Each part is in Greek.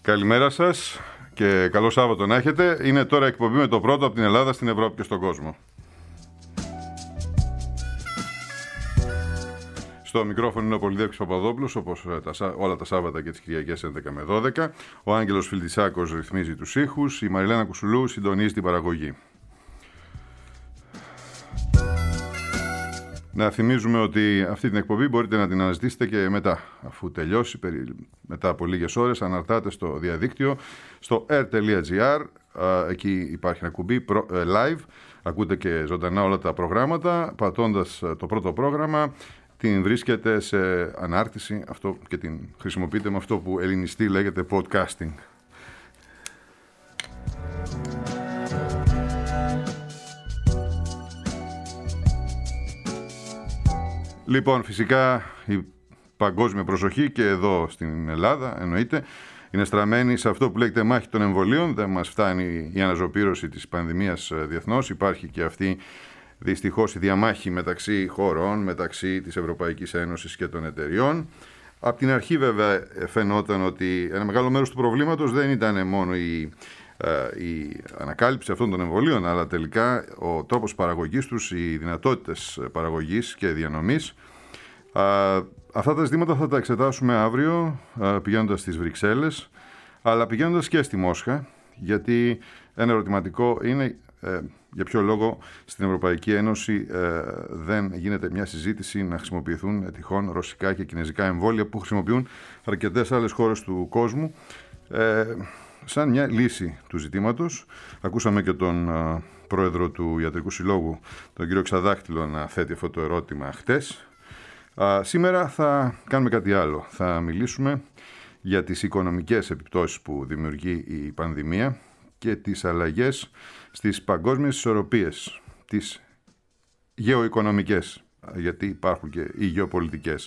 Καλημέρα σας και καλό Σάββατο να έχετε. Είναι τώρα εκπομπή με το πρώτο από την Ελλάδα στην Ευρώπη και στον κόσμο. Στο μικρόφωνο είναι ο Πολυδεύκης Παπαδόπουλος, όπως όλα τα Σάββατα και τις Κυριακές 11 με 12. Ο Άγγελος Φιλτισάκος ρυθμίζει τους ήχους, η Μαριλένα Κουσουλού συντονίζει την παραγωγή. Να θυμίζουμε ότι αυτή την εκπομπή μπορείτε να την αναζητήσετε και μετά, αφού τελειώσει, μετά από λίγες ώρες, αναρτάτε στο διαδίκτυο, στο air.gr, εκεί υπάρχει ένα κουμπί live, ακούτε και ζωντανά όλα τα προγράμματα, πατώντας το πρώτο πρόγραμμα, την βρίσκετε σε ανάρτηση αυτό και την χρησιμοποιείτε με αυτό που ελληνιστή λέγεται podcasting. Λοιπόν, φυσικά η παγκόσμια προσοχή και εδώ στην Ελλάδα, εννοείται, είναι στραμμένη σε αυτό που λέγεται μάχη των εμβολίων. Δεν μας φτάνει η αναζωπήρωση της πανδημίας διεθνώς. Υπάρχει και αυτή, δυστυχώς, η διαμάχη μεταξύ χωρών, μεταξύ της Ευρωπαϊκής Ένωσης και των εταιριών. Από την αρχή, βέβαια, φαινόταν ότι ένα μεγάλο μέρος του προβλήματος δεν ήταν μόνο η ανακάλυψη αυτών των εμβολίων, αλλά τελικά ο τρόπος παραγωγής τους, οι δυνατότητες παραγωγής και διανομής. Αυτά τα ζητήματα θα τα εξετάσουμε αύριο, πηγαίνοντας στις Βρυξέλλες, αλλά πηγαίνοντας και στη Μόσχα, γιατί ένα ερωτηματικό είναι για ποιο λόγο στην Ευρωπαϊκή Ένωση δεν γίνεται μια συζήτηση να χρησιμοποιηθούν τυχόν ρωσικά και κινέζικα εμβόλια που χρησιμοποιούν αρκετές άλλες χώρες του κόσμου, σαν μια λύση του ζητήματος. Ακούσαμε και τον πρόεδρο του Ιατρικού Συλλόγου, τον κύριο Ξαδάκτυλο, να θέτει αυτό το ερώτημα χτες. Σήμερα θα κάνουμε κάτι άλλο. Θα μιλήσουμε για τις οικονομικές επιπτώσεις που δημιουργεί η πανδημία και τις αλλαγές στις παγκόσμιες ισορροπίες, τις γεωοικονομικές, γιατί υπάρχουν και οι γεωπολιτικές.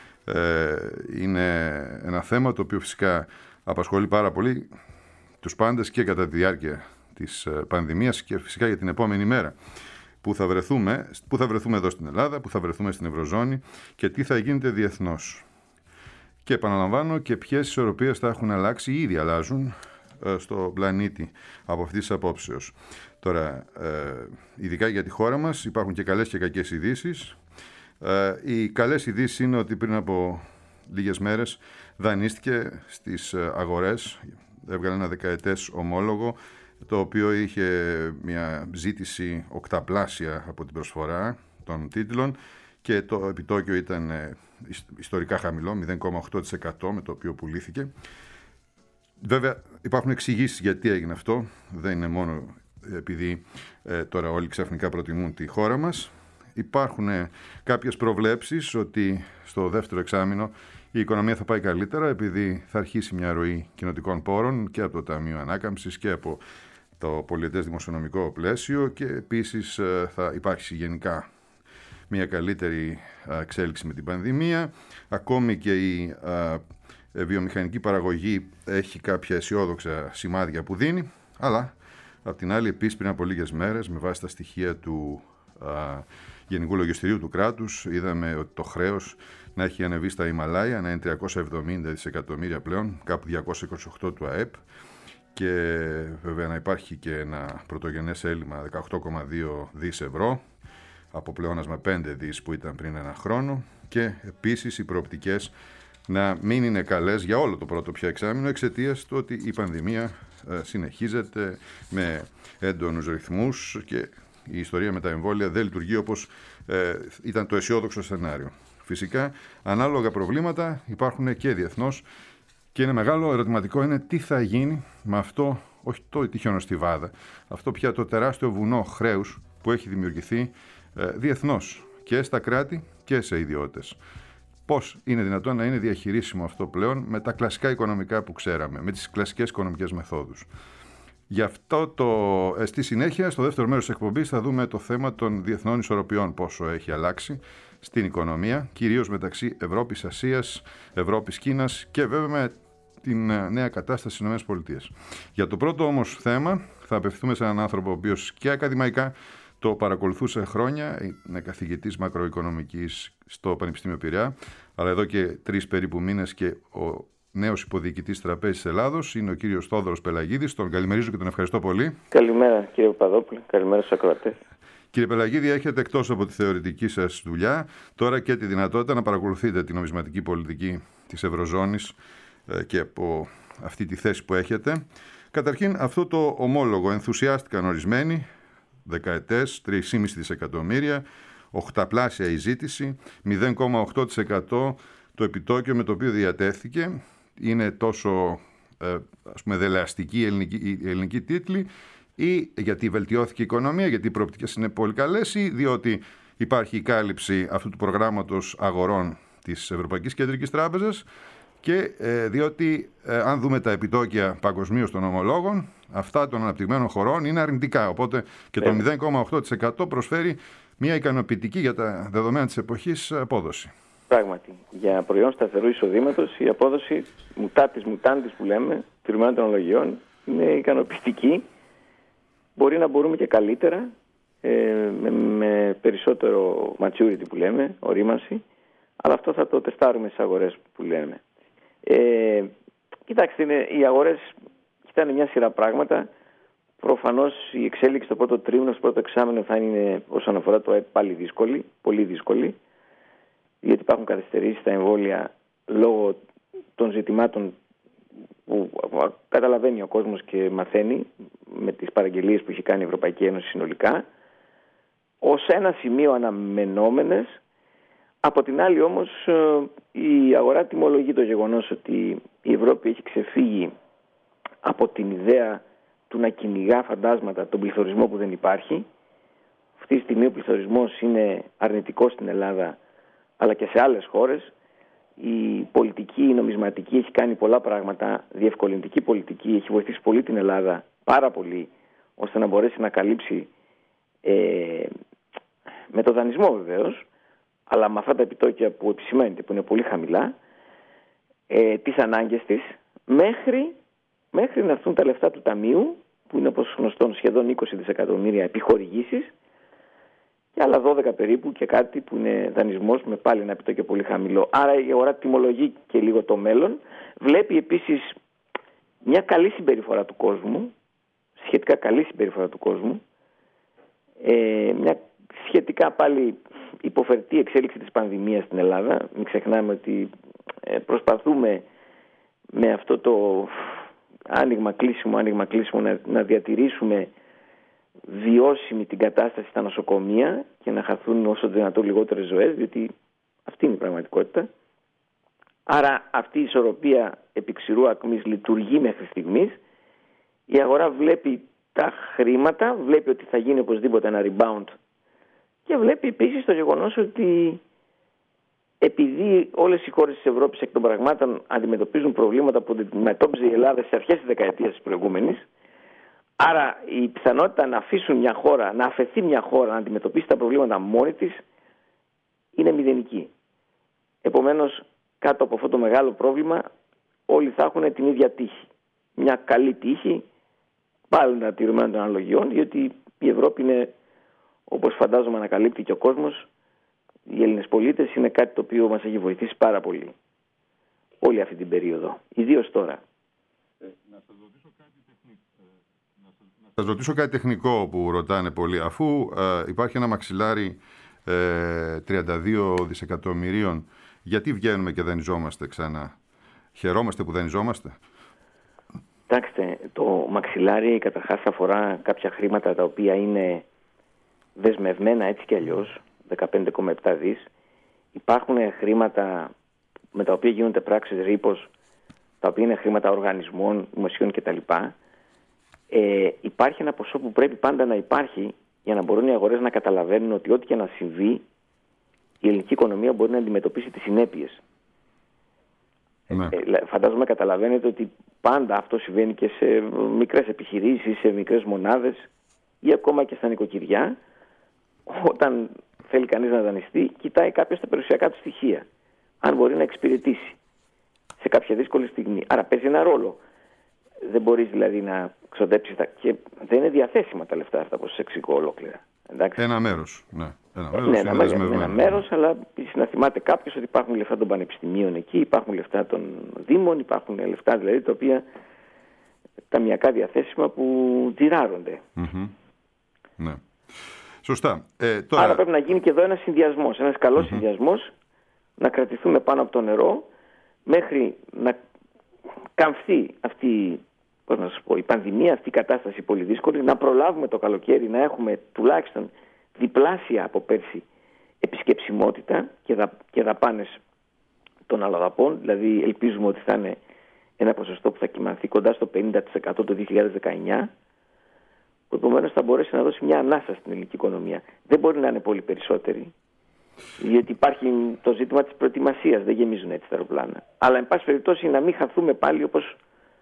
Είναι ένα θέμα το οποίο φυσικά απασχολεί πάρα πολύ τους πάντες και κατά τη διάρκεια της πανδημίας και φυσικά για την επόμενη μέρα. Πού θα βρεθούμε εδώ στην Ελλάδα, πού θα βρεθούμε στην Ευρωζώνη και τι θα γίνεται διεθνώς. Και επαναλαμβάνω και ποιες ισορροπίες θα έχουν αλλάξει ή ήδη αλλάζουν στο πλανήτη από αυτής της απόψεως. Τώρα, ειδικά για τη χώρα μας υπάρχουν και καλές και κακές ειδήσεις. Οι καλές ειδήσεις είναι ότι πριν από λίγες μέρες δανείστηκε στις αγορές, έβγαλε ένα δεκαετές ομόλογο, το οποίο είχε μια ζήτηση οκταπλάσια από την προσφορά των τίτλων και το επιτόκιο ήταν ιστορικά χαμηλό, 0,8% με το οποίο πουλήθηκε. Βέβαια υπάρχουν εξηγήσεις γιατί έγινε αυτό, δεν είναι μόνο επειδή τώρα όλοι ξαφνικά προτιμούν τη χώρα μας. Υπάρχουν κάποιες προβλέψεις ότι στο δεύτερο εξάμηνο η οικονομία θα πάει καλύτερα επειδή θα αρχίσει μια ροή κοινοτικών πόρων και από το Ταμείο Ανάκαμψης και από το πολιετές δημοσιονομικό πλαίσιο και επίσης θα υπάρξει γενικά μια καλύτερη εξέλιξη με την πανδημία. Ακόμη και η βιομηχανική παραγωγή έχει κάποια αισιόδοξα σημάδια που δίνει, αλλά απ' την άλλη επίσης πριν από λίγες μέρες με βάση τα στοιχεία του Γενικού Λογιστηρίου του κράτους είδαμε ότι το χρέος να έχει ανεβεί στα Ιμαλάια, να είναι 370 δισεκατομμύρια πλέον, κάπου 228 του ΑΕΠ και βέβαια να υπάρχει και ένα πρωτογενές έλλειμμα 18,2 δις ευρώ από πλεόνασμα 5 δις που ήταν πριν ένα χρόνο και επίσης οι προοπτικές να μην είναι καλές για όλο το πρώτο πια εξάμηνο εξαιτίας του ότι η πανδημία συνεχίζεται με έντονους ρυθμούς και η ιστορία με τα εμβόλια δεν λειτουργεί όπως ήταν το αισιόδοξο σενάριο. Φυσικά, ανάλογα προβλήματα υπάρχουν και διεθνώς και ένα μεγάλο ερωτηματικό είναι τι θα γίνει με αυτό, όχι το τυχιονοστιβάδα, αυτό πια το τεράστιο βουνό χρέους που έχει δημιουργηθεί διεθνώς και στα κράτη και σε ιδιώτες. Πώς είναι δυνατόν να είναι διαχειρίσιμο αυτό πλέον με τα κλασικά οικονομικά που ξέραμε, με τις κλασικές οικονομικές μεθόδους. Γι' αυτό στη συνέχεια, στο δεύτερο μέρος της εκπομπής, θα δούμε το θέμα των διεθνών ισορροπιών, πόσο έχει αλλάξει στην οικονομία, κυρίως μεταξύ Ευρώπης, Ασίας, Ευρώπης, Κίνας και βέβαια με την νέα κατάσταση στις ΗΠΑ. Για το πρώτο όμως θέμα θα απευθυνθούμε σε έναν άνθρωπο ο οποίος και ακαδημαϊκά το παρακολουθούσε χρόνια, είναι καθηγητής μακροοικονομικής στο Πανεπιστήμιο Πειραιά, αλλά εδώ και 3 περίπου μήνες και ο νέος υποδιοικητής Τραπέζης Ελλάδος είναι ο κύριος Θόδωρος Πελαγίδης. Τον καλημερίζω και τον ευχαριστώ πολύ. Καλημέρα κύριε Παπαδόπουλε, καλημέρα στους ακροατές. Κύριε Πελαγίδη, έχετε εκτός από τη θεωρητική σας δουλειά τώρα και τη δυνατότητα να παρακολουθείτε την νομισματική πολιτική της Ευρωζώνης και από αυτή τη θέση που έχετε. Καταρχήν, αυτό το ομόλογο ενθουσιάστηκαν ορισμένοι, δεκαετές, 3,5 δισεκατομμύρια, οχταπλάσια η ζήτηση, 0,8% το επιτόκιο με το οποίο διατέθηκε. Είναι τόσο δελεαστική η ελληνική τίτλη, ή γιατί βελτιώθηκε η οικονομία, γιατί οι προοπτικές είναι πολύ καλές, ή διότι υπάρχει η κάλυψη αυτού του προγράμματος αγορών της Ευρωπαϊκής Κεντρικής Τράπεζας, και διότι αν δούμε τα επιτόκια παγκοσμίως των ομολόγων, αυτά των αναπτυγμένων χωρών είναι αρνητικά. Οπότε και το 0,8% προσφέρει μια ικανοποιητική για τα δεδομένα της εποχής απόδοση. Πράγματι, για προϊόν σταθερού εισοδήματος η απόδοση mutatis mutandis που λέμε, τηρουμένων τεχνολογιών, είναι ικανοποιητική. Μπορεί να μπορούμε και καλύτερα, με περισσότερο maturity που λέμε, ορίμανση, αλλά αυτό θα το τεστάρουμε στις αγορές που λέμε. Κοιτάξτε, οι αγορές κοιτάνε μια σειρά πράγματα. Προφανώς η εξέλιξη στο πρώτο τρίμηνο, στο πρώτο εξάμηνο θα είναι όσον αφορά το ΑΕΠ πάλι δύσκολη, πολύ δύσκολη, γιατί υπάρχουν καθυστερήσεις στα εμβόλια λόγω των ζητημάτων που καταλαβαίνει ο κόσμος και μαθαίνει με τις παραγγελίες που έχει κάνει η Ευρωπαϊκή Ένωση συνολικά, ως ένα σημείο αναμενόμενες. Από την άλλη όμως η αγορά τιμολογεί το γεγονός ότι η Ευρώπη έχει ξεφύγει από την ιδέα του να κυνηγά φαντάσματα τον πληθωρισμό που δεν υπάρχει. Αυτή τη στιγμή ο πληθωρισμός είναι αρνητικός στην Ελλάδα αλλά και σε άλλες χώρες. Η πολιτική, η νομισματική έχει κάνει πολλά πράγματα. Διευκολυντική πολιτική έχει βοηθήσει πολύ την Ελλάδα, πάρα πολύ, ώστε να μπορέσει να καλύψει με το δανεισμό βεβαίως, αλλά με αυτά τα επιτόκια που επισημαίνεται, που είναι πολύ χαμηλά, τις ανάγκες της, μέχρι να έρθουν τα λεφτά του Ταμείου, που είναι όπως γνωστόν σχεδόν 20 δισεκατομμύρια επιχορηγήσεις, και άλλα 12 περίπου και κάτι που είναι δανεισμός με πάλι ένα επιτόκιο πολύ χαμηλό. Άρα η αγορά τιμολογεί και λίγο το μέλλον. Βλέπει επίσης μια καλή συμπεριφορά του κόσμου, σχετικά καλή συμπεριφορά του κόσμου, μια σχετικά πάλι υποφερτή εξέλιξη της πανδημίας στην Ελλάδα. Μην ξεχνάμε ότι προσπαθούμε με αυτό το άνοιγμα-κλείσιμο να διατηρήσουμε βιώσιμη την κατάσταση στα νοσοκομεία και να χαθούν όσο δυνατόν λιγότερες ζωές, διότι αυτή είναι η πραγματικότητα. Άρα αυτή η ισορροπία επί ξηρού ακμής λειτουργεί μέχρι στιγμής. Η αγορά βλέπει τα χρήματα, βλέπει ότι θα γίνει οπωσδήποτε ένα rebound και βλέπει επίσης το γεγονός ότι επειδή όλες οι χώρες της Ευρώπης εκ των πραγμάτων αντιμετωπίζουν προβλήματα που αντιμετώπιζε η Ελλάδα σε αρχές της δεκαετίας της προηγούμενης, άρα η πιθανότητα να αφαιθεί μια χώρα να αντιμετωπίσει τα προβλήματα μόνη της είναι μηδενική. Επομένως, κάτω από αυτό το μεγάλο πρόβλημα όλοι θα έχουν την ίδια τύχη. Μια καλή τύχη, πάλι να τηρουμένων των αναλογιών, διότι η Ευρώπη είναι, όπως φαντάζομαι ανακαλύπτει και ο κόσμος, οι Έλληνες πολίτες, είναι κάτι το οποίο μας έχει βοηθήσει πάρα πολύ όλη αυτή την περίοδο, ιδίως τώρα. Να σας ρωτήσω κάτι τεχνικό που ρωτάνε πολλοί. Αφού υπάρχει ένα μαξιλάρι 32 δισεκατομμυρίων, γιατί βγαίνουμε και δανειζόμαστε ξανά? Χαιρόμαστε που δανειζόμαστε? Κοιτάξτε, το μαξιλάρι καταρχάς αφορά κάποια χρήματα τα οποία είναι δεσμευμένα έτσι και αλλιώς, 15,7 δις. Υπάρχουν χρήματα με τα οποία γίνονται πράξεις ρήπος, τα οποία είναι χρήματα οργανισμών, δημοσίων κτλ. Υπάρχει ένα ποσό που πρέπει πάντα να υπάρχει για να μπορούν οι αγορές να καταλαβαίνουν ότι ό,τι και να συμβεί, η ελληνική οικονομία μπορεί να αντιμετωπίσει τις συνέπειες. Ναι. Φαντάζομαι καταλαβαίνετε ότι πάντα αυτό συμβαίνει και σε μικρές επιχειρήσεις, σε μικρές μονάδες ή ακόμα και στα νοικοκυριά. Όταν θέλει κανείς να δανειστεί, κοιτάει κάποιος τα περιουσιακά του στοιχεία, αν μπορεί να εξυπηρετήσει σε κάποια δύσκολη στιγμή. Άρα παίζει ένα ρόλο. Δεν μπορείς δηλαδή να ξοδέψεις και δεν είναι διαθέσιμα τα λεφτά αυτά, όπως σας εξηγώ ολόκληρα. Εντάξει. Ένα μέρος, ναι. Ένα μέρος, αλλά να θυμάται κάποιος ότι υπάρχουν λεφτά των πανεπιστημίων εκεί, υπάρχουν λεφτά των δήμων, υπάρχουν λεφτά δηλαδή τα οποία ταμιακά διαθέσιμα που τζιράρονται. Ναι. Σωστά. Τώρα... Άρα πρέπει να γίνει και εδώ ένας συνδυασμός, ένας καλός συνδυασμός, να κρατηθούμε πάνω από το νερό μέχρι να καμφθεί αυτή, πώς να σας πω, η πανδημία, αυτή η κατάσταση πολύ δύσκολη, να προλάβουμε το καλοκαίρι να έχουμε τουλάχιστον διπλάσια από πέρσι επισκεψιμότητα και δαπάνες των αλλοδαπών, δηλαδή ελπίζουμε ότι θα είναι ένα ποσοστό που θα κυμανθεί κοντά στο 50% το 2019, που επομένως θα μπορέσει να δώσει μια ανάσα στην ελληνική οικονομία. Δεν μπορεί να είναι πολύ περισσότεροι, γιατί υπάρχει το ζήτημα της προετοιμασίας, δεν γεμίζουν έτσι τα αεροπλάνα. Αλλά εν πάση περιπτώσει να μην χαθούμε πάλι όπως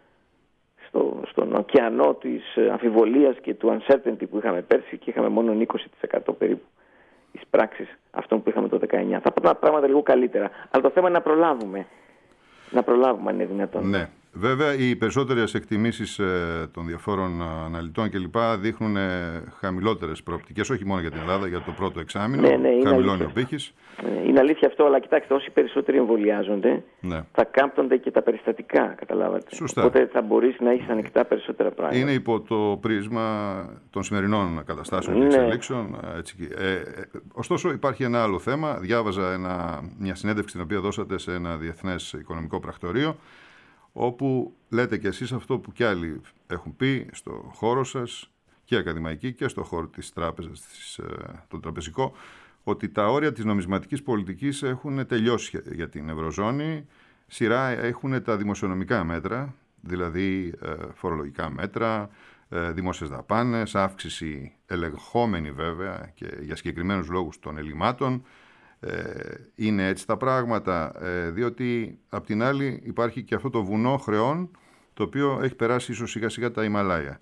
στον ωκεανό της αμφιβολίας και του uncertainty που είχαμε πέρσι και είχαμε μόνο 20% περίπου της πράξης αυτών που είχαμε το 19. Θα πάμε πράγματα λίγο καλύτερα. Αλλά το θέμα είναι να προλάβουμε. Να προλάβουμε αν είναι δυνατόν. Ναι. Βέβαια, οι περισσότερες εκτιμήσεις των διαφόρων αναλυτών κλπ. Δείχνουν χαμηλότερες προοπτικές, όχι μόνο για την Ελλάδα, για το πρώτο εξάμηνο. Χαμηλώνει ο πύχης. Είναι αλήθεια αυτό, αλλά κοιτάξτε, όσοι περισσότεροι εμβολιάζονται, θα κάμπτονται και τα περιστατικά, καταλάβατε. Σωστά. Οπότε θα μπορείς να έχεις ανοιχτά περισσότερα πράγματα. Είναι υπό το πρίσμα των σημερινών καταστάσεων και εξελίξεων. Ωστόσο, υπάρχει ένα άλλο θέμα. Διάβαζα μια συνέντευξη την οποία δώσατε σε ένα διεθνές οικονομικό πρακτορείο, όπου λέτε και εσείς αυτό που κι άλλοι έχουν πει στο χώρο σας και ακαδημαϊκή και στο χώρο της τράπεζας, το τραπεζικό, ότι τα όρια της νομισματικής πολιτικής έχουν τελειώσει για την Ευρωζώνη. Σειρά έχουν τα δημοσιονομικά μέτρα, δηλαδή φορολογικά μέτρα, δημόσιες δαπάνες, αύξηση ελεγχόμενη βέβαια και για συγκεκριμένους λόγους των ελλημάτων. Είναι έτσι τα πράγματα, διότι απ' την άλλη υπάρχει και αυτό το βουνό χρεών, το οποίο έχει περάσει ίσως σιγά σιγά τα Ιμαλάια.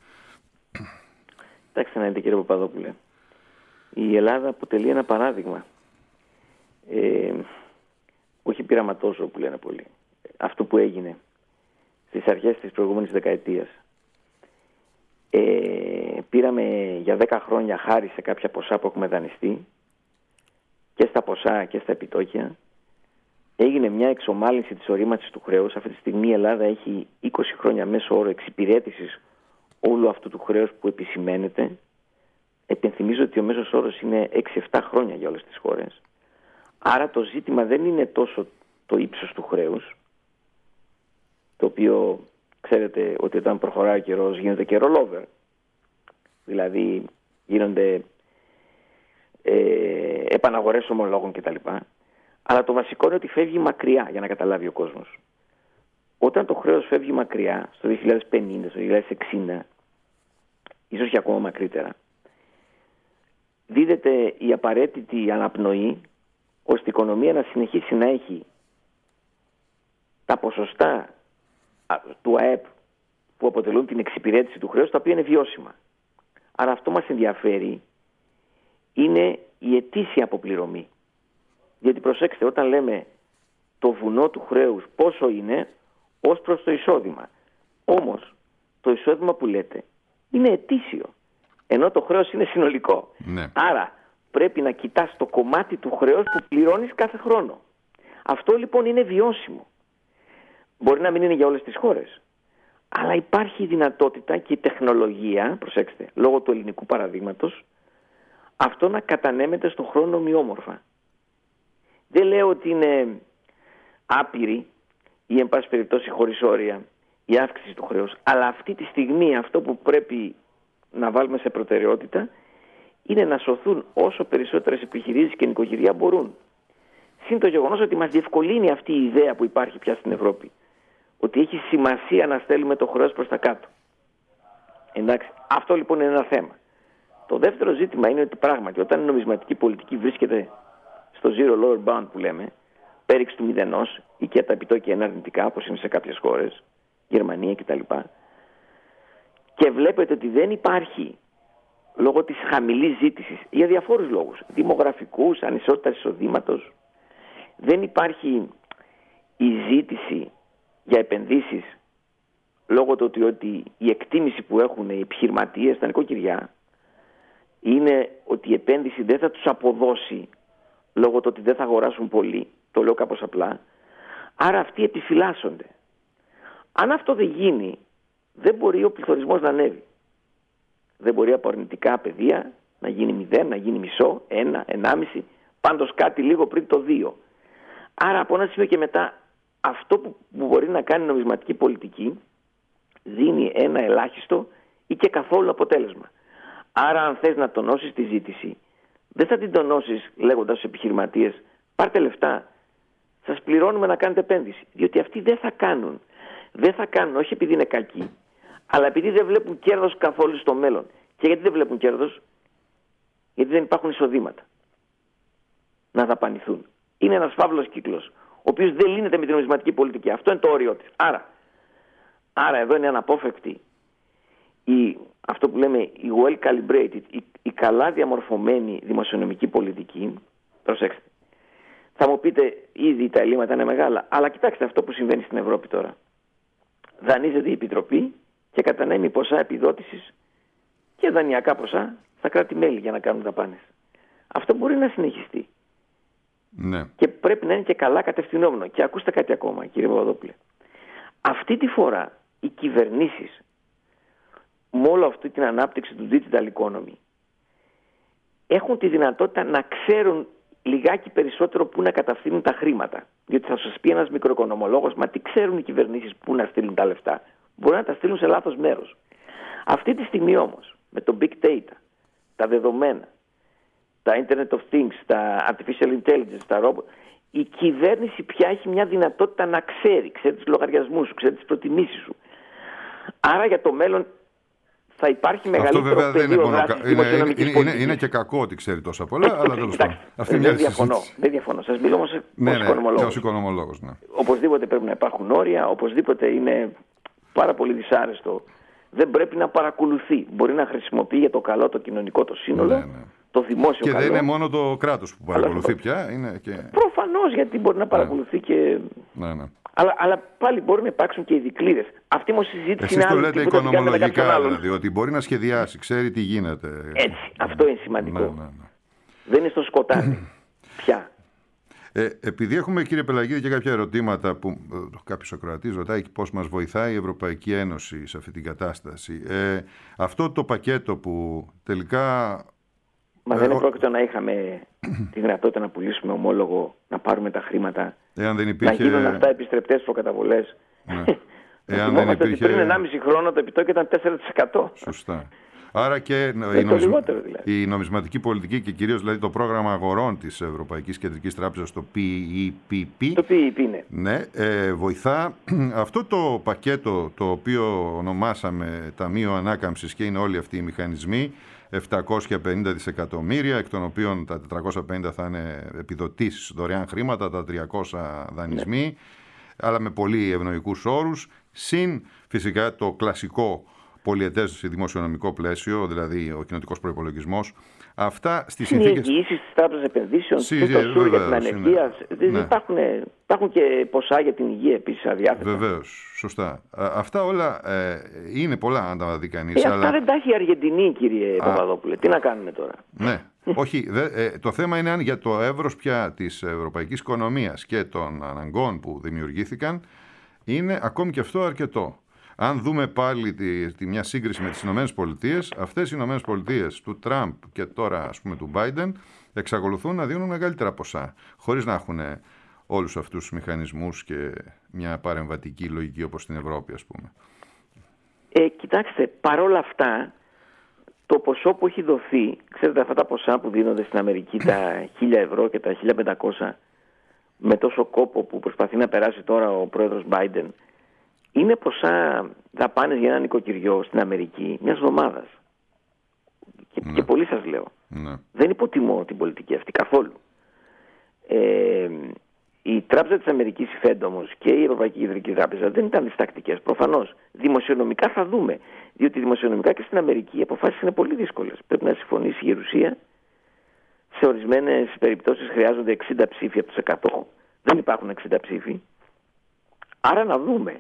Κοιτάξτε να δείτε, κύριε Παπαδόπουλε, η Ελλάδα αποτελεί ένα παράδειγμα, όχι πειραματόζω που λένε πολλοί, αυτό που έγινε στις αρχές της προηγούμενης δεκαετίας. Πήραμε για 10 χρόνια, χάρη σε κάποια ποσά που έχουμε δανειστεί, και στα ποσά και στα επιτόκια, έγινε μια εξομάλυνση της ορίμανσης του χρέους. Αυτή τη στιγμή η Ελλάδα έχει 20 χρόνια μέσο όρο εξυπηρέτησης όλου αυτού του χρέους που επισημαίνεται. Επενθυμίζω ότι ο μέσος όρος είναι 6-7 χρόνια για όλες τις χώρες. Άρα το ζήτημα δεν είναι τόσο το ύψος του χρέους, το οποίο ξέρετε ότι όταν προχωράει ο καιρός γίνεται και rollover. Δηλαδή γίνονται επαναγορές ομολόγων κτλ. Αλλά το βασικό είναι ότι φεύγει μακριά, για να καταλάβει ο κόσμος. Όταν το χρέος φεύγει μακριά, στο 2050, στο 2060, ίσως και ακόμα μακρύτερα, δίδεται η απαραίτητη αναπνοή ώστε η οικονομία να συνεχίσει να έχει τα ποσοστά του ΑΕΠ που αποτελούν την εξυπηρέτηση του χρέους, τα οποία είναι βιώσιμα. Άρα αυτό μας ενδιαφέρει είναι η ετήσια αποπληρωμή. Γιατί προσέξτε, όταν λέμε το βουνό του χρέους πόσο είναι, ως προς το εισόδημα. Όμως το εισόδημα που λέτε είναι ετήσιο, ενώ το χρέος είναι συνολικό. Ναι. Άρα πρέπει να κοιτάς το κομμάτι του χρέους που πληρώνεις κάθε χρόνο. Αυτό λοιπόν είναι βιώσιμο. Μπορεί να μην είναι για όλες τις χώρες, αλλά υπάρχει η δυνατότητα και η τεχνολογία, προσέξτε, λόγω του ελληνικού παραδείγματος, αυτό να κατανέμεται στον χρόνο ομοιόμορφα. Δεν λέω ότι είναι άπειρη ή εν πάση περιπτώσει χωρίς όρια η αύξηση του χρέους, αλλά αυτή τη στιγμή αυτό που πρέπει να βάλουμε σε προτεραιότητα είναι να σωθούν όσο περισσότερες επιχειρήσεις και νοικοκυριά μπορούν. Συν το γεγονός ότι μας διευκολύνει αυτή η ιδέα που υπάρχει πια στην Ευρώπη, ότι έχει σημασία να στέλνουμε το χρέος προς τα κάτω. Εντάξει, αυτό λοιπόν είναι ένα θέμα. Το δεύτερο ζήτημα είναι ότι πράγματι όταν η νομισματική πολιτική βρίσκεται στο zero lower bound που λέμε, πέριξη του μηδενός ή και τα επιτόκια είναι αρνητικά, όπως είναι σε κάποιες χώρες, Γερμανία κτλ. Και βλέπετε ότι δεν υπάρχει, λόγω της χαμηλής ζήτησης, για διαφόρους λόγους, δημογραφικούς, ανισότητας εισοδήματος, δεν υπάρχει η ζήτηση για επενδύσεις λόγω του ότι η εκτίμηση που έχουν οι επιχειρηματίες, τα νοικοκυριά, είναι ότι η επένδυση δεν θα τους αποδώσει λόγω του ότι δεν θα αγοράσουν πολύ. Το λέω κάπως απλά. Άρα αυτοί επιφυλάσσονται. Αν αυτό δεν γίνει, δεν μπορεί ο πληθωρισμός να ανέβει. Δεν μπορεί από αρνητικά πεδία να γίνει 0, να γίνει μισό, 1, 1,5, πάντως κάτι λίγο πριν το 2. Άρα από ένα σημείο και μετά αυτό που μπορεί να κάνει η νομισματική πολιτική δίνει ένα ελάχιστο ή και καθόλου αποτέλεσμα. Άρα αν θες να τονώσεις τη ζήτηση, δεν θα την τονώσεις λέγοντας στους επιχειρηματίες πάρτε λεφτά, σας πληρώνουμε να κάνετε επένδυση. Διότι αυτοί δεν θα κάνουν. Δεν θα κάνουν όχι επειδή είναι κακοί, αλλά επειδή δεν βλέπουν κέρδος καθόλου στο μέλλον. Και γιατί δεν βλέπουν κέρδος? Γιατί δεν υπάρχουν εισοδήματα να δαπανηθούν. Είναι ένας φαύλος κύκλος, ο οποίος δεν λύνεται με την νομισματική πολιτική. Αυτό είναι το όριό της. Άρα εδώ είναι αναπόφευκτη αυτό που λέμε η well calibrated, η καλά διαμορφωμένη δημοσιονομική πολιτική. Προσέξτε. Θα μου πείτε ήδη τα ελλείμματα είναι μεγάλα, αλλά κοιτάξτε αυτό που συμβαίνει στην Ευρώπη τώρα. Δανείζεται η Επιτροπή και κατανέμει ποσά επιδότησης και δανειακά ποσά στα κράτη-μέλη για να κάνουν δαπάνες. Αυτό μπορεί να συνεχιστεί. Ναι. Και πρέπει να είναι και καλά κατευθυνόμενο. Και ακούστε κάτι ακόμα, κύριε Παπαδόπουλε. Αυτή τη φορά οι κυβερνήσεις με όλη αυτή την ανάπτυξη του digital economy έχουν τη δυνατότητα να ξέρουν λιγάκι περισσότερο πού να κατευθύνουν τα χρήματα. Διότι θα σας πει ένας μικροοικονομολόγος, μα τι ξέρουν οι κυβερνήσεις πού να στείλουν τα λεφτά? Μπορεί να τα στείλουν σε λάθος μέρος. Αυτή τη στιγμή όμως, με το big data, τα δεδομένα, τα Internet of Things, τα Artificial Intelligence, τα robot, η κυβέρνηση πια έχει μια δυνατότητα να ξέρει τους λογαριασμούς σου, ξέρει τις προτιμήσεις σου. Άρα για το μέλλον θα υπάρχει μεγαλύτερο πεδίο δράσης δημοσιονομικής πολιτικής. Είναι και κακό ότι ξέρει τόσα πολλά, αλλά τέλος πάντων. Δεν διαφωνώ. Σας μιλώ όμως ως οικονομολόγος. Ναι. Οπωσδήποτε πρέπει να υπάρχουν όρια, οπωσδήποτε είναι πάρα πολύ δυσάρεστο. Δεν πρέπει να παρακολουθεί. Μπορεί να χρησιμοποιεί για το καλό το κοινωνικό το σύνολο, το δημόσιο και καλό. δεν είναι μόνο το κράτος που παρακολουθεί πια. Είναι και... Προφανώς, γιατί μπορεί να παρακολουθεί και... Ναι. Αλλά πάλι μπορεί να υπάρξουν και οι δικλείδες. Αυτή όμως η συζήτηση είναι άλλη. Εσείς το λέτε οικονομολογικά, δηλαδή, ότι μπορεί να σχεδιάσει, ξέρει τι γίνεται. Έτσι, αυτό είναι σημαντικό. Ναι. Δεν είναι στο σκοτάδι πια. Επειδή έχουμε, κύριε Πελαγίδη, και κάποια ερωτήματα που κάποιος ακροατής ρωτάει πώς μας βοηθάει η Ευρωπαϊκή Ένωση σε αυτή την κατάσταση. Αυτό το πακέτο που τελικά... Μα δεν πρόκειται να είχαμε τη δυνατότητα να πουλήσουμε ομόλογο, να πάρουμε τα χρήματα, δεν υπήρχε... να γίνουν αυτά επιστρεπτές προκαταβολές. Ναι. Εάν δεν υπήρχε... Πριν 1,5 χρόνο το επιτόκιο ήταν 4%. Σωστά. Άρα και η νομισματική πολιτική και κυρίως δηλαδή το πρόγραμμα αγορών της Ευρωπαϊκής Κεντρικής Τράπεζας, το PEPP, ναι, βοηθά. Αυτό το πακέτο το οποίο ονομάσαμε Ταμείο Ανάκαμψης και είναι όλοι αυτοί οι μηχανισμοί, 750 δισεκατομμύρια, εκ των οποίων τα 450 θα είναι επιδοτήσεις, δωρεάν χρήματα, τα 300 δανεισμοί, ναι, αλλά με πολύ ευνοϊκούς όρους, συν φυσικά το κλασικό πολυετές δημοσιονομικό πλαίσιο, δηλαδή ο κοινοτικός προϋπολογισμός. Αυτά στις συνθήκες... Εγγυήσεις της Τράπεζας Επενδύσεων, το για την ανεργία. Ναι. Υπάρχουν και ποσά για την υγεία επίσης αδιάθετα. Βεβαίως, σωστά. Αυτά όλα είναι πολλά, αν τα δει κανείς. Αυτά δεν τα έχει η Αργεντινή, κύριε Παπαδόπουλε. Τι να κάνουμε τώρα? Ναι. Όχι, το θέμα είναι αν για το εύρος πια της ευρωπαϊκής οικονομίας και των αναγκών που δημιουργήθηκαν είναι ακόμη και αυτό αρκετό. Αν δούμε πάλι μια σύγκριση με τις Ηνωμένες Πολιτείες, αυτές οι Ηνωμένες Πολιτείες του Τραμπ και τώρα ας πούμε του Biden εξακολουθούν να δίνουν μεγαλύτερα ποσά, χωρίς να έχουν όλους αυτούς τους μηχανισμούς και μια παρεμβατική λογική όπως στην Ευρώπη, ας πούμε. Κοιτάξτε, παρόλα αυτά, το ποσό που έχει δοθεί, ξέρετε αυτά τα ποσά που δίνονται στην Αμερική, τα 1.000 ευρώ και τα 1.500, με τόσο κόπο που προσπαθεί να περάσει τώρα ο πρόεδρος Biden, είναι ποσά δαπάνες για ένα νοικοκυριό στην Αμερική μιας εβδομάδας. Και πολύ σας λέω. Ναι. Δεν υποτιμώ την πολιτική αυτή καθόλου. Η Τράπεζα της Αμερικής, η Fed όμως, και η Ευρωπαϊκή Κεντρική Τράπεζα δεν ήταν διστακτικές. Προφανώς. Δημοσιονομικά θα δούμε. Διότι δημοσιονομικά και στην Αμερική οι αποφάσεις είναι πολύ δύσκολες. Πρέπει να συμφωνήσει η Γερουσία. Σε ορισμένες περιπτώσεις χρειάζονται 60 ψήφοι από τους 100. Δεν υπάρχουν 60 ψήφοι. Άρα να δούμε.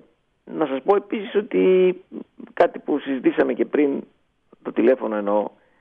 Να σας πω επίσης ότι κάτι που συζητήσαμε και πριν, το τηλέφωνο εννοώ,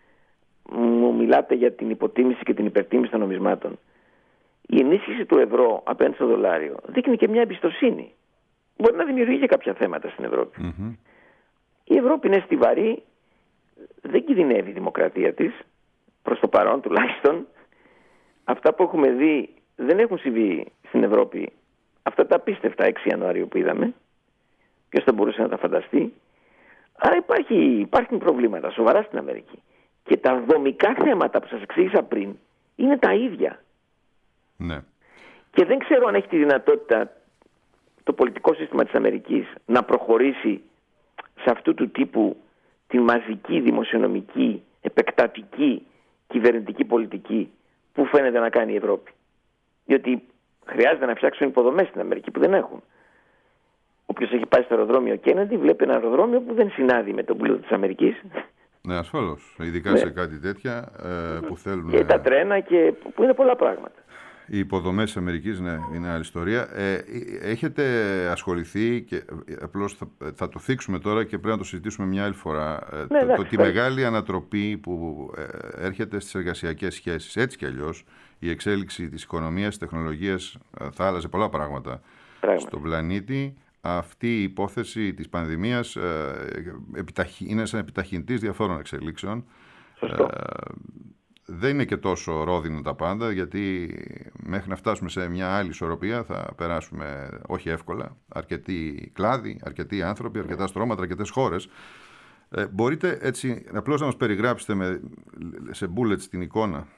μου μιλάτε για την υποτίμηση και την υπερτίμηση των νομισμάτων. Η ενίσχυση του ευρώ απέναντι στο δολάριο δείχνει και μια εμπιστοσύνη. Μπορεί να δημιουργεί και κάποια θέματα στην Ευρώπη. Mm-hmm. Η Ευρώπη είναι στιβαρή, δεν κινδυνεύει η δημοκρατία της, προς το παρόν τουλάχιστον. Αυτά που έχουμε δει δεν έχουν συμβεί στην Ευρώπη. Αυτά τα απίστευτα 6 Ιανουαρίου που είδαμε. Ποιος θα μπορούσε να τα φανταστεί. Άρα υπάρχουν προβλήματα σοβαρά στην Αμερική. Και τα δομικά θέματα που σας εξήγησα πριν είναι τα ίδια. Ναι. Και δεν ξέρω αν έχει τη δυνατότητα το πολιτικό σύστημα της Αμερικής να προχωρήσει σε αυτού του τύπου τη μαζική δημοσιονομική, επεκτατική κυβερνητική πολιτική που φαίνεται να κάνει η Ευρώπη. Διότι χρειάζεται να φτιάξουν υποδομές στην Αμερική που δεν έχουν. Όποιος έχει πάει στο αεροδρόμιο Κέννεντι βλέπει ένα αεροδρόμιο που δεν συνάδει με τον πλούτο της Αμερικής. Ναι, ασφαλώς. Ειδικά σε κάτι τέτοια που θέλουν. Και τα τρένα και που είναι πολλά πράγματα. Οι υποδομές της Αμερικής, ναι, είναι άλλη ιστορία. Έχετε ασχοληθεί και απλώς θα το θίξουμε τώρα και πρέπει να το συζητήσουμε μια άλλη φορά. Τη μεγάλη ανατροπή που έρχεται στις εργασιακές σχέσεις. Έτσι κι αλλιώς η εξέλιξη της οικονομίας, της τεχνολογίας θα άλλαζε πολλά πράγματα στον πλανήτη. Αυτή η υπόθεση της πανδημίας είναι σαν επιταχυντής διαφόρων εξελίξεων. Δεν είναι και τόσο ρόδινα τα πάντα, γιατί μέχρι να φτάσουμε σε μια άλλη ισορροπία θα περάσουμε όχι εύκολα. Αρκετοί κλάδοι, αρκετοί άνθρωποι, αρκετά στρώματα, αρκετές χώρες. Μπορείτε έτσι απλώς να μας περιγράψετε σε bullets την εικόνα.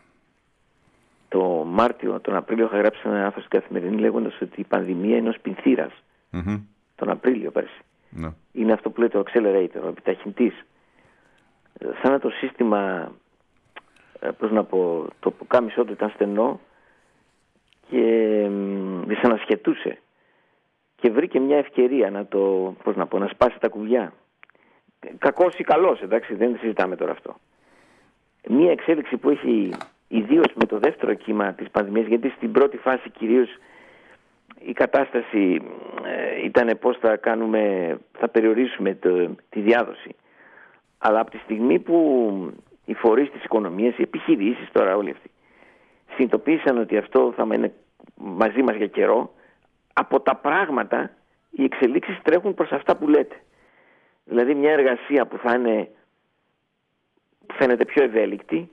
Τον Απρίλιο είχα γράψει ένα άρθρο στην Καθημερινή λέγοντας ότι η πανδημία είναι ως πινθύρας. Mm-hmm. Τον Απρίλιο πέρσι. Ναι. Είναι αυτό που λέτε ο accelerator, ο επιταχυντής. Σαν να το σύστημα, πώς να πω, το πουκάμισό του ήταν στενό και δυσανασχετούσε. Και βρήκε μια ευκαιρία να σπάσει τα κουβιά. Κακός ή καλός, εντάξει, δεν συζητάμε τώρα αυτό. Μια εξέλιξη που έχει ιδίως με το δεύτερο κύμα της πανδημίας, γιατί στην πρώτη φάση κυρίως η κατάσταση ήταν πώς θα περιορίσουμε τη διάδοση. Αλλά από τη στιγμή που οι φορείς της οικονομίας, οι επιχειρήσεις τώρα όλοι αυτοί, συνειδητοποίησαν ότι αυτό θα είναι μαζί μας για καιρό, από τα πράγματα οι εξελίξεις τρέχουν προς αυτά που λέτε. Δηλαδή μια εργασία που φαίνεται πιο ευέλικτη,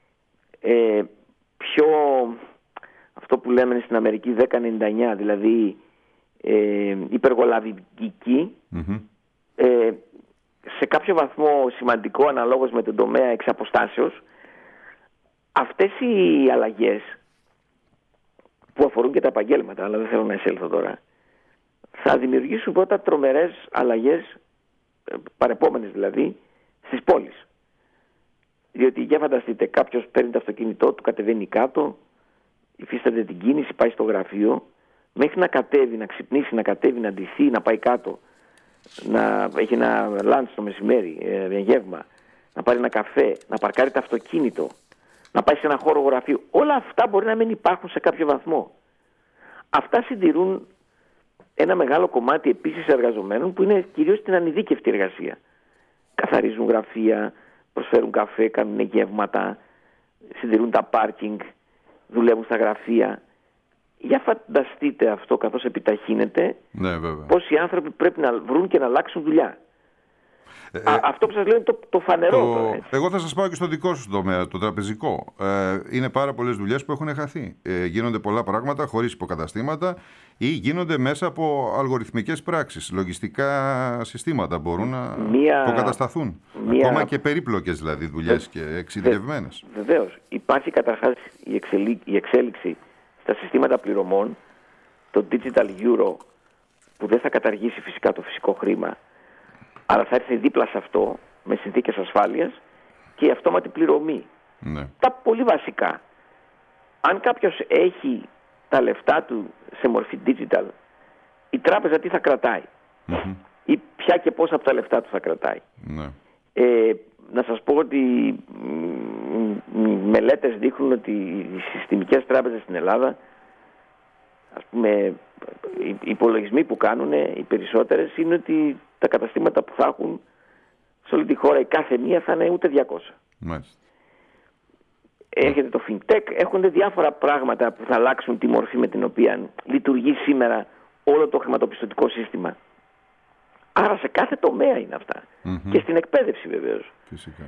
πιο αυτό που λέμε στην Αμερική 1099, δηλαδή υπεργολαβική, mm-hmm. Σε κάποιο βαθμό σημαντικό αναλόγως με τον τομέα εξ αποστάσεως. Αυτές οι αλλαγές που αφορούν και τα επαγγέλματα, αλλά δεν θέλω να εισέλθω τώρα, θα δημιουργήσουν πρώτα τρομερές αλλαγές, παρεπόμενες δηλαδή, στις πόλεις. Διότι για φανταστείτε, κάποιος παίρνει το αυτοκίνητό του, κατεβαίνει κάτω, υφίσταται την κίνηση, πάει στο γραφείο, μέχρι να κατέβει, να ξυπνήσει, να κατέβει, να ντυθεί, να πάει κάτω, να έχει ένα lunch το μεσημέρι, ένα γεύμα, να πάρει ένα καφέ, να παρκάρει το αυτοκίνητο, να πάει σε ένα χώρο γραφείου. Όλα αυτά μπορεί να μην υπάρχουν σε κάποιο βαθμό. Αυτά συντηρούν ένα μεγάλο κομμάτι επίσης εργαζομένων που είναι κυρίως την ανειδίκευτη εργασία. Καθαρίζουν γραφεία, προσφέρουν καφέ, κάνουν γεύματα, συντηρούν τα πάρκινγκ, δουλεύουν στα γραφεία. Για φανταστείτε αυτό καθώς επιταχύνεται, ναι, πώς οι άνθρωποι πρέπει να βρουν και να αλλάξουν δουλειά. Αυτό που σας λέω είναι το φανερό. Εγώ θα σας πάω και στο δικό σας τομέα, το τραπεζικό. Είναι πάρα πολλές δουλειές που έχουν χαθεί. Γίνονται πολλά πράγματα χωρίς υποκαταστήματα ή γίνονται μέσα από αλγοριθμικές πράξεις. Λογιστικά συστήματα μπορούν να υποκατασταθούν. Ακόμα και περίπλοκες δηλαδή δουλειές και εξειδικευμένες. Βεβαίως. Υπάρχει καταρχάς η εξέλιξη στα συστήματα πληρωμών, το Digital Euro, που δεν θα καταργήσει φυσικά το φυσικό χρήμα, αλλά θα έρθει δίπλα σε αυτό με συνθήκες ασφάλειας, και η αυτόματη πληρωμή. Ναι. Τα πολύ βασικά. Αν κάποιος έχει τα λεφτά του σε μορφή digital, η τράπεζα τι θα κρατάει, mm-hmm. ή ποια και πόσα από τα λεφτά του θα κρατάει. Ναι. Να σας πω ότι μελέτες δείχνουν ότι οι συστημικές τράπεζες στην Ελλάδα, ας πούμε, οι υπολογισμοί που κάνουν οι περισσότερες είναι ότι τα καταστήματα που θα έχουν σε όλη τη χώρα η κάθε μία θα είναι ούτε 200. Μάλιστα. έρχεται το FinTech, έχουν διάφορα πράγματα που θα αλλάξουν τη μορφή με την οποία λειτουργεί σήμερα όλο το χρηματοπιστωτικό σύστημα. Άρα σε κάθε τομέα είναι αυτά. Και στην εκπαίδευση βεβαίως. Φυσικά.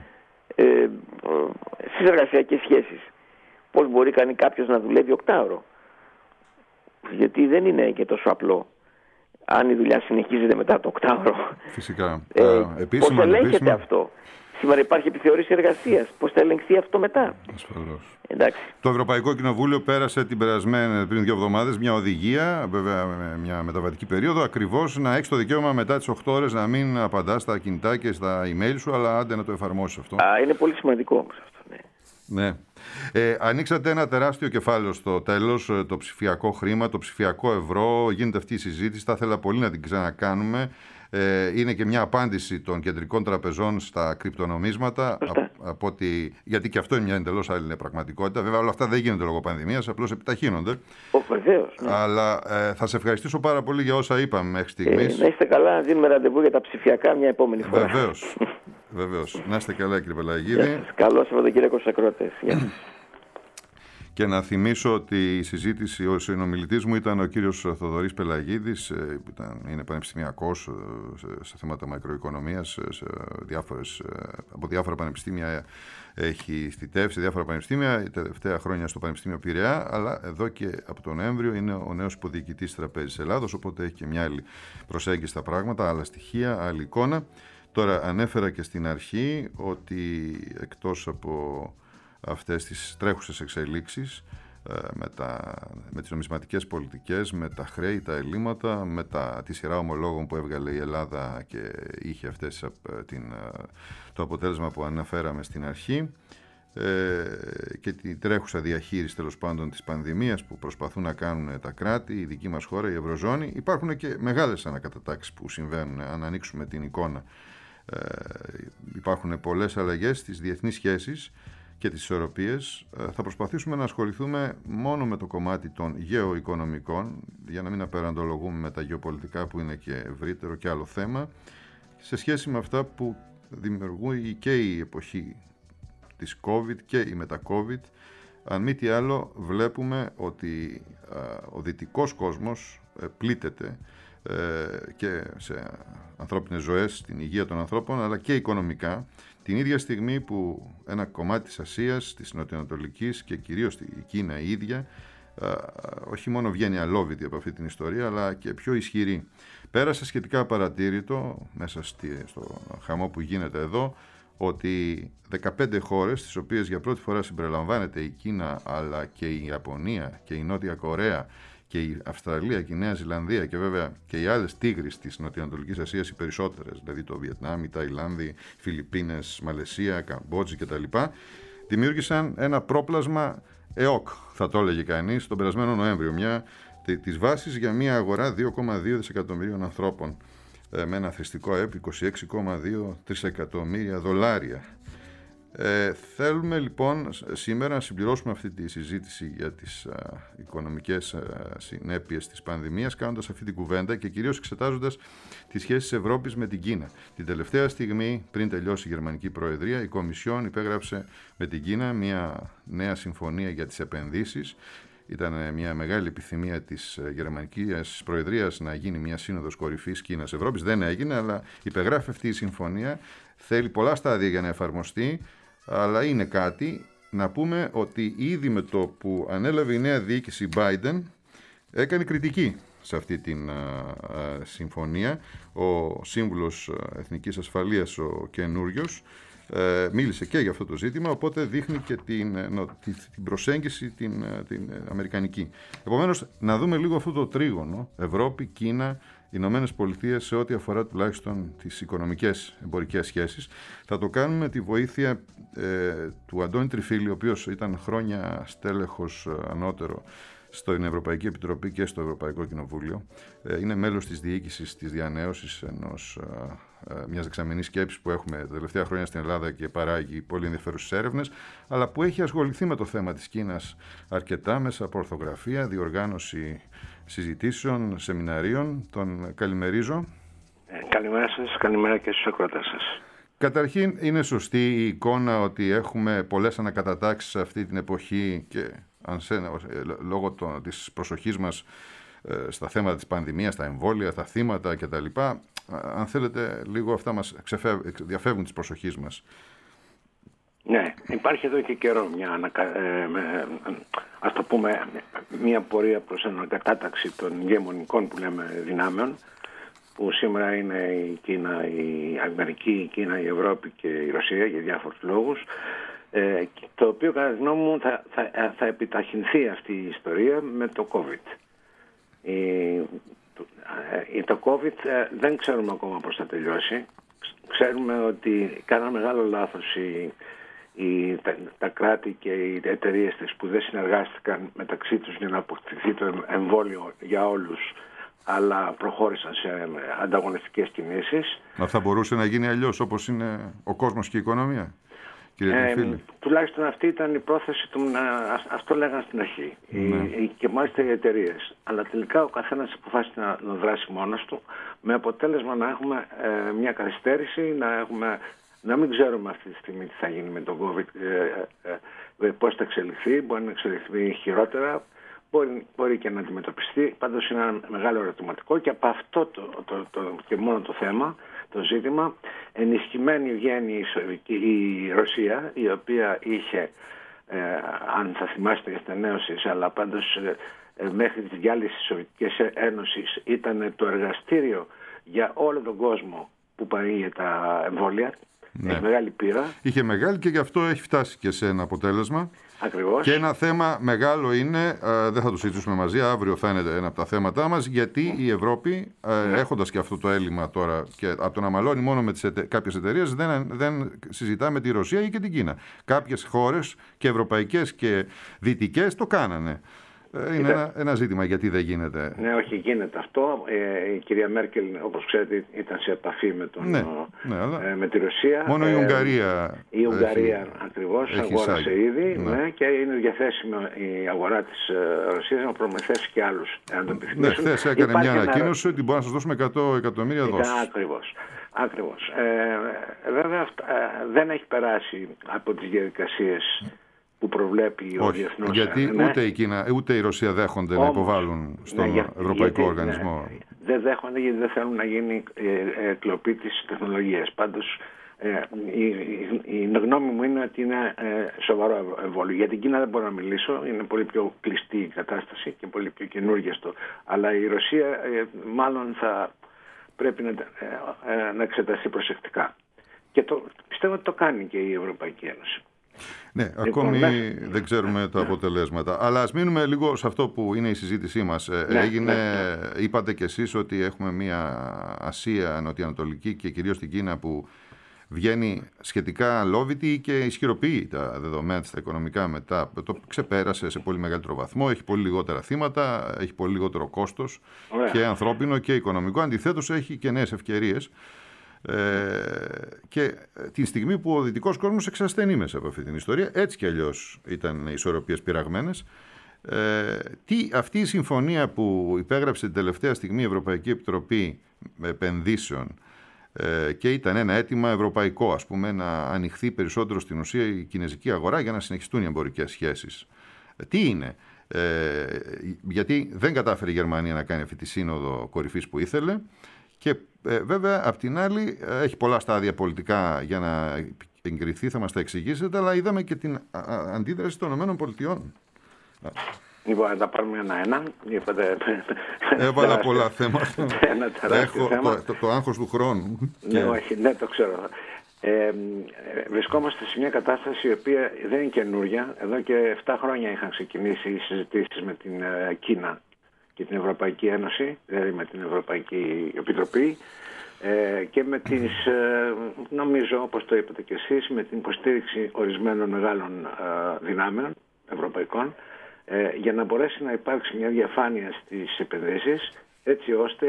Στις εργασιακές σχέσεις. Πώς μπορεί κάποιος να δουλεύει 8ωρο. Γιατί δεν είναι και τόσο απλό. Αν η δουλειά συνεχίζεται μετά το 8ωρο. Φυσικά. Πώς ελέγχεται αυτό. Σήμερα υπάρχει επιθεώρηση εργασίας. Πώς θα ελεγχθεί αυτό μετά. Ασφαλώς. Εντάξει. Το Ευρωπαϊκό Κοινοβούλιο πέρασε πριν 2 εβδομάδες μια οδηγία, βέβαια με μια μεταβατική περίοδο, ακριβώς να έχεις το δικαίωμα μετά τις 8 ώρες να μην απαντάς στα κινητά και στα email σου, αλλά άντε να το εφαρμόσεις αυτό. Είναι πολύ σημαντικό όμως αυτό. Ναι. Ανοίξατε ένα τεράστιο κεφάλαιο στο τέλος, το ψηφιακό χρήμα, το ψηφιακό ευρώ. Γίνεται αυτή η συζήτηση, θα ήθελα πολύ να την ξανακάνουμε. Είναι και μια απάντηση των κεντρικών τραπεζών στα κρυπτονομίσματα, γιατί και αυτό είναι μια εντελώς άλλη πραγματικότητα. Βέβαια όλα αυτά δεν γίνονται λόγω πανδημίας, απλώς επιταχύνονται. Βεβαίως. Ναι. Αλλά θα σε ευχαριστήσω πάρα πολύ για όσα είπαμε μέχρι στιγμής. Να είστε καλά, δίνουμε ραντεβού για τα ψηφιακά μια επόμενη φορά. Βεβαίως. Να είστε καλά, κύριε Πελαγίδη. Καλό Σαββατοκύριακο στους ακροατές. Και να θυμίσω ότι η συζήτηση, ο συνομιλητής μου ήταν ο κύριος Θοδωρής Πελαγίδης, είναι πανεπιστημιακός σε θέματα μακροοικονομίας, από διάφορα πανεπιστήμια έχει θητεύσει, σε διάφορα πανεπιστήμια, τελευταία χρόνια στο Πανεπιστήμιο Πειραιά, αλλά εδώ και από τον Νοέμβριο είναι ο νέος υποδιοικητής Τραπέζης Ελλάδος, οπότε έχει και μια άλλη προσέγγιση στα πράγματα, άλλα στοιχεία, άλλη εικόνα. Τώρα ανέφερα και στην αρχή ότι εκτός από αυτές τις τρέχουσες εξελίξεις με τις νομισματικές πολιτικές, με τα χρέη, τα ελλείμματα, με τη σειρά ομολόγων που έβγαλε η Ελλάδα και είχε αυτές το αποτέλεσμα που αναφέραμε στην αρχή, και τη τρέχουσα διαχείριση τέλος πάντων της πανδημίας που προσπαθούν να κάνουν τα κράτη, η δική μας χώρα, η Ευρωζώνη. Υπάρχουν και μεγάλες ανακατατάξεις που συμβαίνουν αν ανοίξουμε την εικόνα. Υπάρχουν πολλές αλλαγές στις διεθνείς σχέσεις και τις ισορροπίες. Θα προσπαθήσουμε να ασχοληθούμε μόνο με το κομμάτι των γεωοικονομικών, για να μην απεραντολογούμε με τα γεωπολιτικά που είναι και ευρύτερο και άλλο θέμα, σε σχέση με αυτά που δημιουργεί και η εποχή της COVID και η μετά-COVID. Αν μη τι άλλο, βλέπουμε ότι ο δυτικός κόσμος πλήττεται και σε ανθρώπινες ζωές, στην υγεία των ανθρώπων, αλλά και οικονομικά, την ίδια στιγμή που ένα κομμάτι της Ασίας, της Νοτιοανατολικής και κυρίως η Κίνα η ίδια, όχι μόνο βγαίνει αλόβητη από αυτή την ιστορία, αλλά και πιο ισχυρή. Πέρασε σχετικά παρατήρητο μέσα στο χαμό που γίνεται εδώ, ότι 15 χώρες, στις οποίες για πρώτη φορά συμπεριλαμβάνεται η Κίνα, αλλά και η Ιαπωνία και η Νότια Κορέα και η Αυστραλία και η Νέα Ζηλανδία και βέβαια και οι άλλες τίγρεις της Νοτιοανατολικής Ασίας, οι περισσότερες, δηλαδή το Βιετνάμ, η Ταϊλάνδη, Φιλιππίνες, Μαλαισία, Καμπότζη κτλ., δημιούργησαν ένα πρόπλασμα ΕΟΚ, θα το έλεγε κανείς, τον περασμένο Νοέμβριο, τις βάσεις για μια αγορά 2,2 δισεκατομμυρίων ανθρώπων, με ένα θρηστικό ΑΕΠ 26,2 τρισεκατομμύρια δολάρια. Θέλουμε λοιπόν σήμερα να συμπληρώσουμε αυτή τη συζήτηση για τις οικονομικές συνέπειες της πανδημίας, κάνοντας αυτή την κουβέντα και κυρίως εξετάζοντας τις σχέσεις Ευρώπης με την Κίνα. Την τελευταία στιγμή, πριν τελειώσει η Γερμανική Προεδρία, η Κομισιόν υπέγραψε με την Κίνα μια νέα συμφωνία για τις επενδύσεις. Ήταν μια μεγάλη επιθυμία της Γερμανικής Προεδρίας να γίνει μια σύνοδος κορυφής Κίνας-Ευρώπης. Δεν έγινε, αλλά υπεγράφει αυτή η συμφωνία. Θέλει πολλά στάδια για να εφαρμοστεί, αλλά είναι κάτι. Να πούμε ότι ήδη με το που ανέλαβε η νέα διοίκηση Biden έκανε κριτική σε αυτή την συμφωνία. Ο Σύμβουλος Εθνικής Ασφαλείας, ο καινούριος, μίλησε και για αυτό το ζήτημα, οπότε δείχνει και την προσέγγιση την αμερικανική. Επομένως, να δούμε λίγο αυτό το τρίγωνο Ευρώπη, Κίνα, Ηνωμένες Πολιτείες σε ό,τι αφορά τουλάχιστον τις οικονομικές εμπορικές σχέσεις. Θα το κάνουμε με τη βοήθεια του Αντώνη Τριφίλη, ο οποίος ήταν χρόνια στέλεχος ανώτερο στην Ευρωπαϊκή Επιτροπή και στο Ευρωπαϊκό Κοινοβούλιο. Είναι μέλος της διοίκησης της διανέωσης μιας δεξαμενής σκέψης που έχουμε τα τελευταία χρόνια στην Ελλάδα και παράγει πολύ ενδιαφέρουσες έρευνες, αλλά που έχει ασχοληθεί με το θέμα της Κίνας αρκετά μέσα από ορθογραφία, διοργάνωση συζητήσεων, σεμιναρίων. Τον καλημερίζω. Καλημέρα σας, καλημέρα και στους ακροατές σας. Καταρχήν είναι σωστή η εικόνα ότι έχουμε πολλές ανακατατάξεις αυτή την εποχή και λόγω της προσοχής μας στα θέματα της πανδημίας, στα εμβόλια, τα θύματα κτλ. Αν θέλετε, λίγο αυτά μας διαφεύγουν της προσοχής μας. Ναι, υπάρχει εδώ και καιρό ας το πούμε, μια πορεία προς ανακατάταξη των ηγεμονικών που λέμε δυνάμεων, που σήμερα είναι η Κίνα, η Αμερική, η Κίνα, η Ευρώπη και η Ρωσία για διάφορους λόγους, το οποίο κατά τη γνώμη μου θα επιταχυνθεί αυτή η ιστορία με το COVID. Το COVID δεν ξέρουμε ακόμα πώς θα τελειώσει. Ξέρουμε ότι κάναμε μεγάλο λάθος τα κράτη και οι εταιρείες της που δεν συνεργάστηκαν μεταξύ τους για να αποκτηθεί το εμβόλιο για όλους, αλλά προχώρησαν σε ανταγωνιστικές κινήσεις. Θα μπορούσε να γίνει αλλιώς, όπως είναι ο κόσμος και η οικονομία, κύριε Τριφίλη? Τουλάχιστον αυτή ήταν η πρόθεση του, αυτό λέγανε στην αρχή, και μάλιστα οι εταιρείες. Αλλά τελικά ο καθένας αποφάσισε να δράσει μόνος του, με αποτέλεσμα να έχουμε μια καθυστέρηση, να μην ξέρουμε αυτή τη στιγμή τι θα γίνει με τον COVID, πώς θα εξελιχθεί. Μπορεί να εξελιχθεί χειρότερα, μπορεί και να αντιμετωπιστεί. Πάντως είναι ένα μεγάλο ερωτηματικό, και από αυτό και μόνο το θέμα, το ζήτημα, ενισχυμένη βγαίνει η Ρωσία, η οποία είχε, αν θα θυμάστε για στενέωσεις, αλλά πάντως μέχρι τη διάλυση της Σοβιετικής Ένωσης ήταν το εργαστήριο για όλο τον κόσμο που παρήγε τα εμβόλια. Ναι. Έχει μεγάλη πείρα. Είχε μεγάλη, και γι' αυτό έχει φτάσει και σε ένα αποτέλεσμα. Ακριβώς. Και ένα θέμα μεγάλο είναι, δεν θα το συζητήσουμε μαζί, αύριο θα είναι ένα από τα θέματά μας, γιατί η Ευρώπη, έχοντας και αυτό το έλλειμμα τώρα, και από το να μαλώνει μόνο με κάποιες εταιρείες, δεν συζητά με τη Ρωσία ή και την Κίνα. Κάποιες χώρες, και ευρωπαϊκές και δυτικές, το κάνανε. Είναι ένα ζήτημα γιατί δεν γίνεται. Ναι, όχι, γίνεται αυτό. Η κυρία Μέρκελ, όπως ξέρετε, ήταν σε επαφή με τη Ρωσία. Μόνο η Ουγγαρία. Η Ουγγαρία ακριβώς αγόρασε ήδη, και είναι διαθέσιμη η αγορά της Ρωσίας να προμηθέσει και άλλους, αν το επιθυμήσουν. Χθες έκανε μια ανακοίνωση ότι μπορεί να σας δώσουμε 100 εκατομμύρια δόσεις. Ακριβώς. Βέβαια δεν έχει περάσει από τις διαδικασίες που προβλέπει ο διεθνός. Γιατί ούτε η Κίνα ούτε η Ρωσία δέχονται να υποβάλουν στον Ευρωπαϊκό Οργανισμό. Δεν δέχονται, γιατί δεν θέλουν να γίνει κλοπή της τεχνολογίας. Πάντως η γνώμη μου είναι ότι είναι σοβαρό εμβόλιο. Για την Κίνα δεν μπορώ να μιλήσω, είναι πολύ πιο κλειστή η κατάσταση και πολύ πιο καινούργια στο. Αλλά η Ρωσία μάλλον θα πρέπει να εξεταστεί προσεκτικά. Και πιστεύω ότι το κάνει και η Ευρωπαϊκή Ένωση. Ναι, ακόμη δεν ξέρουμε τα αποτελέσματα. Αλλά ας μείνουμε λίγο σε αυτό που είναι η συζήτησή μας. Είπατε κι εσείς ότι έχουμε μια Ασία νοτιοανατολική και κυρίως την Κίνα που βγαίνει σχετικά λόβητη και ισχυροποιεί τα δεδομένα της, τα οικονομικά μετά. Το ξεπέρασε σε πολύ μεγαλύτερο βαθμό, έχει πολύ λιγότερα θύματα, έχει πολύ λιγότερο κόστος και ανθρώπινο και οικονομικό. Αντιθέτως έχει και νέες ευκαιρίες. Και τη στιγμή που ο δυτικός κόσμος εξασθενεί μέσα από αυτή την ιστορία, έτσι κι αλλιώς ήταν οι ισορροπίες πειραγμένες, αυτή η συμφωνία που υπέγραψε την τελευταία στιγμή η Ευρωπαϊκή Επιτροπή Επενδύσεων, και ήταν ένα αίτημα ευρωπαϊκό, ας πούμε, να ανοιχθεί περισσότερο στην ουσία η κινεζική αγορά για να συνεχιστούν οι εμπορικές σχέσεις. Τι είναι? Γιατί δεν κατάφερε η Γερμανία να κάνει αυτή τη σύνοδο κορυφής που ήθελε. Και βέβαια, απ' την άλλη, έχει πολλά στάδια πολιτικά για να εγκριθεί, θα μας τα εξηγήσετε, αλλά είδαμε και την αντίδραση των ΗΠΑ. Λοιπόν, να τα πάρουμε ένα-ένα. Έβαλα πολλά θέματα. Έχω το άγχος του χρόνου. Ναι, το ξέρω. Βρισκόμαστε σε μια κατάσταση η οποία δεν είναι καινούρια. Εδώ και 7 χρόνια είχαν ξεκινήσει οι συζητήσεις με την Κίνα και την Ευρωπαϊκή Ένωση, δηλαδή με την Ευρωπαϊκή Επιτροπή, και με τις, νομίζω, όπως το είπατε και εσείς, με την υποστήριξη ορισμένων μεγάλων δυνάμεων ευρωπαϊκών, για να μπορέσει να υπάρξει μια διαφάνεια στις επενδύσεις, έτσι ώστε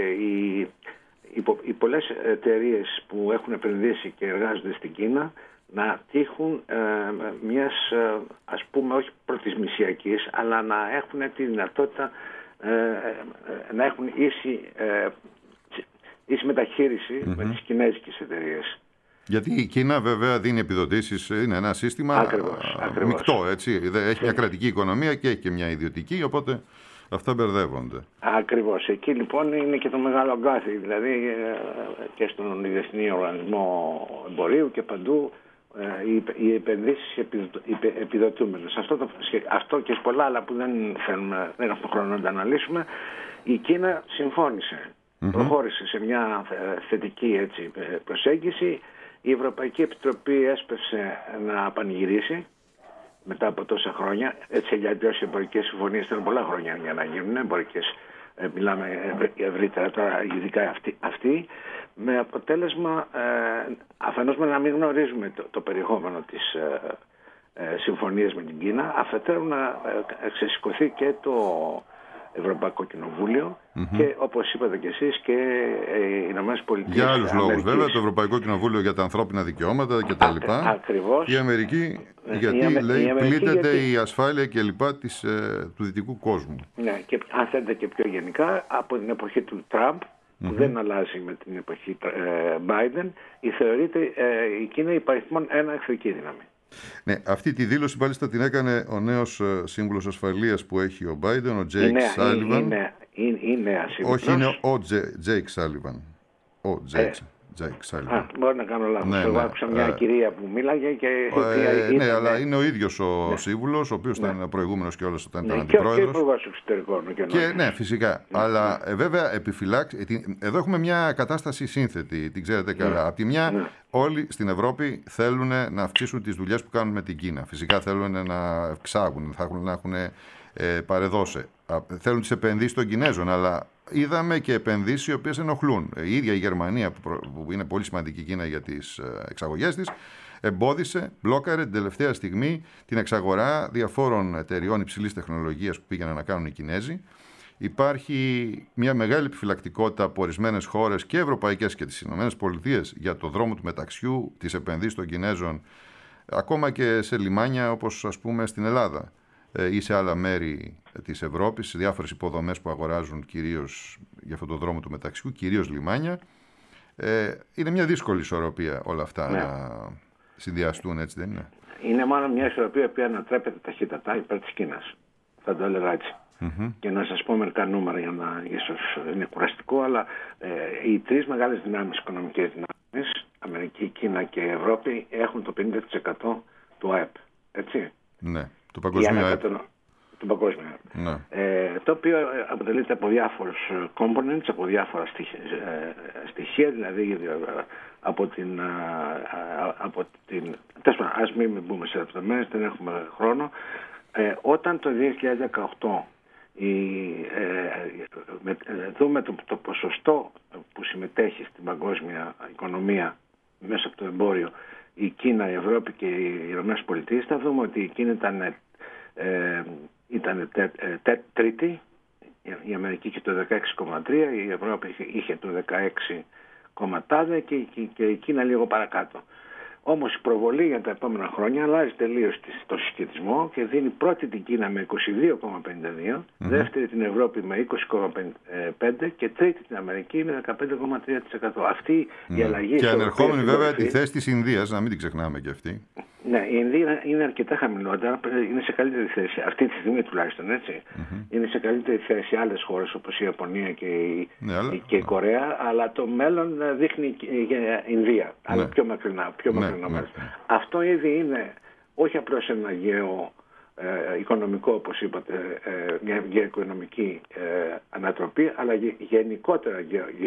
οι πολλές εταιρείες που έχουν επενδύσει και εργάζονται στην Κίνα να τύχουν μιας, ας πούμε, όχι πρωτισμησιακής, αλλά να έχουν τη δυνατότητα να έχουν ίση μεταχείριση με τις κινέζικες εταιρείες. Γιατί η Κίνα βέβαια δίνει επιδοτήσεις, είναι ένα σύστημα μεικτό, έτσι. Έχει μια κρατική οικονομία και έχει και μια ιδιωτική, οπότε αυτά μπερδεύονται. Ακριβώς. Εκεί λοιπόν είναι και το μεγάλο αγκάθι, δηλαδή και στον Διεθνή Οργανισμό Εμπορίου και παντού οι επενδύσεις επιδοτούμενες. Αυτό και πολλά άλλα που δεν έχουμε χρόνο να τα αναλύσουμε. Η Κίνα συμφώνησε, προχώρησε σε μια θετική προσέγγιση. Η Ευρωπαϊκή Επιτροπή έσπευσε να πανηγυρίσει μετά από τόσα χρόνια. Έτσι αλλιώς οι εμπορικές συμφωνίες θέλουν πολλά χρόνια για να γίνουν εμπορικές. Μιλάμε ευρύτερα τώρα, ειδικά αυτή, με αποτέλεσμα αφενός να μην γνωρίζουμε το περιεχόμενο της συμφωνίας με την Κίνα, αφετέρου να ξεσηκωθεί και το Ευρωπαϊκό Κοινοβούλιο και όπως είπατε και εσείς και οι Ηνωμένες Πολιτείες. Για άλλους λόγους βέβαια, το Ευρωπαϊκό Κοινοβούλιο για τα ανθρώπινα δικαιώματα κτλ. Ακριβώς. Η Αμερική γιατί λέει πλήττεται η ασφάλεια κλπ. Του δυτικού κόσμου. Ναι, και αν θέλετε και πιο γενικά από την εποχή του Τραμπ, που δεν αλλάζει με την εποχή Biden, θεωρείται η Κίνα υπαριθμόν ένα εχθρική δύναμη. Ναι, αυτή τη δήλωση μάλιστα την έκανε ο νέος σύμβουλος ασφαλείας που έχει ο Biden, ο Τζέικ Σάλιβαν. Όχι, είναι ο Τζέικ Σάλιβαν. Μπορεί να κάνω λάθος. Εγώ άκουσα μια κυρία που μίλαγε και. Ναι, αλλά είναι ο ίδιος ο σύμβουλος, ο οποίος ήταν προηγούμενος και όλος όταν ήταν αντιπρόεδρος. αντιπρόεδρος. Και υπουργός εξωτερικών. Ναι, φυσικά. Αλλά βέβαια εδώ έχουμε μια κατάσταση σύνθετη, την ξέρετε καλά. Απ' τη μια, όλοι στην Ευρώπη θέλουν να αυξήσουν τις δουλειές που κάνουν με την Κίνα. Φυσικά θέλουν να εξάγουν, να έχουν παρεδώσει. Θέλουν τις επενδύσεις των Κινέζων, αλλά είδαμε και επενδύσεις οι οποίες ενοχλούν. Η ίδια η Γερμανία, που είναι πολύ σημαντική Κίνα για τις εξαγωγές της, εμπόδισε, μπλόκαρε την τελευταία στιγμή την εξαγορά διαφόρων εταιριών υψηλής τεχνολογίας που πήγαιναν να κάνουν οι Κινέζοι. Υπάρχει μια μεγάλη επιφυλακτικότητα από ορισμένες χώρες και ευρωπαϊκές και τις ΗΠΑ για το δρόμο του μεταξιού, τις επενδύσεις των Κινέζων, ακόμα και σε λιμάνια όπως ας πούμε στην Ελλάδα ή σε άλλα μέρη της Ευρώπης, σε διάφορες υποδομές που αγοράζουν κυρίως για αυτόν τον δρόμο του μεταξιού, κυρίως λιμάνια. Είναι μια δύσκολη ισορροπία όλα αυτά να συνδυαστούν, έτσι δεν είναι? Είναι μάλλον μια ισορροπία που ανατρέπεται ταχύτατα υπέρ της Κίνας. Θα το έλεγα έτσι. Και να σας πω μερικά νούμερα για να ίσως είναι κουραστικό, αλλά οι τρεις μεγάλες δυνάμεις, οικονομικές δυνάμεις, Αμερική, Κίνα και Ευρώπη, έχουν το 50% του ΑΕΠ. Έτσι. Ναι, του παγκοσμίου ΑΕΠ. Του παγκόσμιου ΑΕΠ. Ναι. Το οποίο αποτελείται από διάφορους components, από διάφορα στοιχεία, δηλαδή από την ας μην μπούμε σε λεπτομέρειες, δεν έχουμε χρόνο. Όταν το 2018 δούμε το ποσοστό που συμμετέχει στην παγκόσμια οικονομία μέσα από το εμπόριο, η Κίνα, η Ευρώπη και οι Ηνωμένες Πολιτείες, θα δούμε ότι η Κίνα ήταν τρίτη, η Αμερική είχε το 16,3, η Ευρώπη είχε το 16,3 και η Κίνα λίγο παρακάτω. Όμως η προβολή για τα επόμενα χρόνια αλλάζει τελείως το συσχετισμό και δίνει πρώτη την Κίνα με 22,52, δεύτερη την Ευρώπη με 20,5 και τρίτη την Αμερική με 15,3%. Αυτή η αλλαγή. Και ανερχόμενη βέβαια τη θέση της Ινδίας, να μην την ξεχνάμε και αυτή. Ναι, η Ινδία είναι αρκετά χαμηλότερα, είναι σε καλύτερη θέση, αυτή τη στιγμή τουλάχιστον, έτσι. Είναι σε καλύτερη θέση άλλες χώρες όπως η Ιαπωνία και η Κορέα, αλλά το μέλλον δείχνει η Ινδία, αλλά πιο μακρινά. Αυτό ήδη είναι όχι απλώς ένα οικονομικό, όπως είπατε, μια γεωοικονομική ανατροπή, αλλά γενικότερα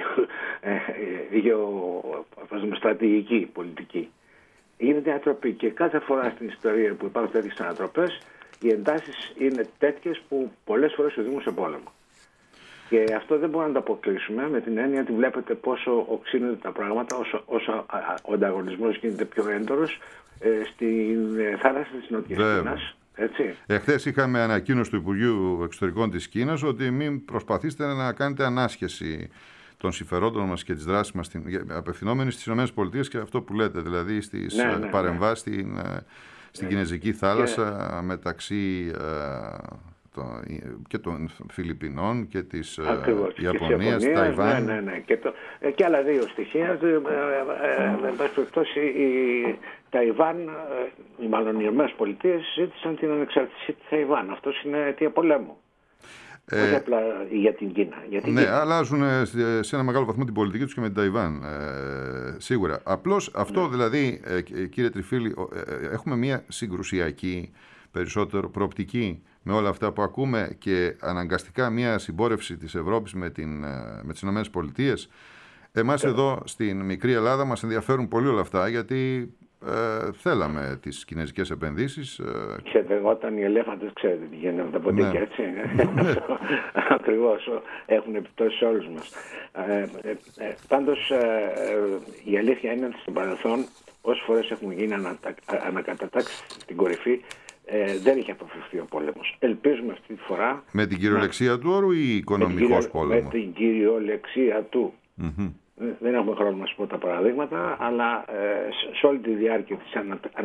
στρατηγική πολιτική. Είναι διατροπή και κάθε φορά στην ιστορία που υπάρχουν τέτοιες ανατροπές, οι εντάσεις είναι τέτοιες που πολλές φορές οδηγούν σε πόλεμο. Και αυτό δεν μπορούμε να το αποκλείσουμε με την έννοια ότι βλέπετε πόσο οξύνονται τα πράγματα όσο ο ανταγωνισμός γίνεται πιο έντονος στην θάλασσα της Νότιας Κίνας. Εχθές είχαμε ανακοίνωση του Υπουργείου Εξωτερικών της Κίνας ότι μην προσπαθήσετε να κάνετε ανάσχεση των συμφερόντων μας και της δράσης μας απευθυνόμενοι στις ΗΠΑ και αυτό που λέτε, δηλαδή στις παρεμβάσεις στην Κινέζικη θάλασσα μεταξύ και των Φιλιππινών και της Ιαπωνίας, Ταϊβάν. Ναι. Και άλλα δύο στοιχεία. Εν πάση περιπτώσει, η Ταϊβάν, μάλλον οι Ηνωμένες Πολιτείες ζήτησαν την ανεξαρτησία της Ταϊβάν. Αυτό είναι αιτία πολέμου. Όχι απλά για την Κίνα. Ναι, αλλάζουν σε ένα μεγάλο βαθμό την πολιτική τους και με την Ταϊβάν. Σίγουρα. Απλώς αυτό δηλαδή, κύριε Τριφίλη, έχουμε μια συγκρουσιακή, περισσότερο προοπτική με όλα αυτά που ακούμε και αναγκαστικά μια συμπόρευση της Ευρώπης με τις Ηνωμένες Πολιτείες. Εμάς εδώ στην μικρή Ελλάδα μας ενδιαφέρουν πολύ όλα αυτά, γιατί θέλαμε τις κινέζικες επενδύσεις. Ξέρετε, όταν οι ελέφαντες, ξέρετε τι γίνεται με τα ποντίκια, έτσι. Ακριβώς, έχουν επιπτώσεις σε όλους μας. Πάντως, η αλήθεια είναι ότι στο παρελθόν, όσες φορές έχουν γίνει ανακατατάξεις στην κορυφή, δεν είχε αποφευθεί ο πόλεμος. Ελπίζουμε αυτή τη φορά... Με την κυριολεξία του όρου ή οικονομικός πόλεμος? Με την κυριολεξία του. Δεν έχουμε χρόνο να σου πω τα παραδείγματα, αλλά σε όλη τη διάρκεια της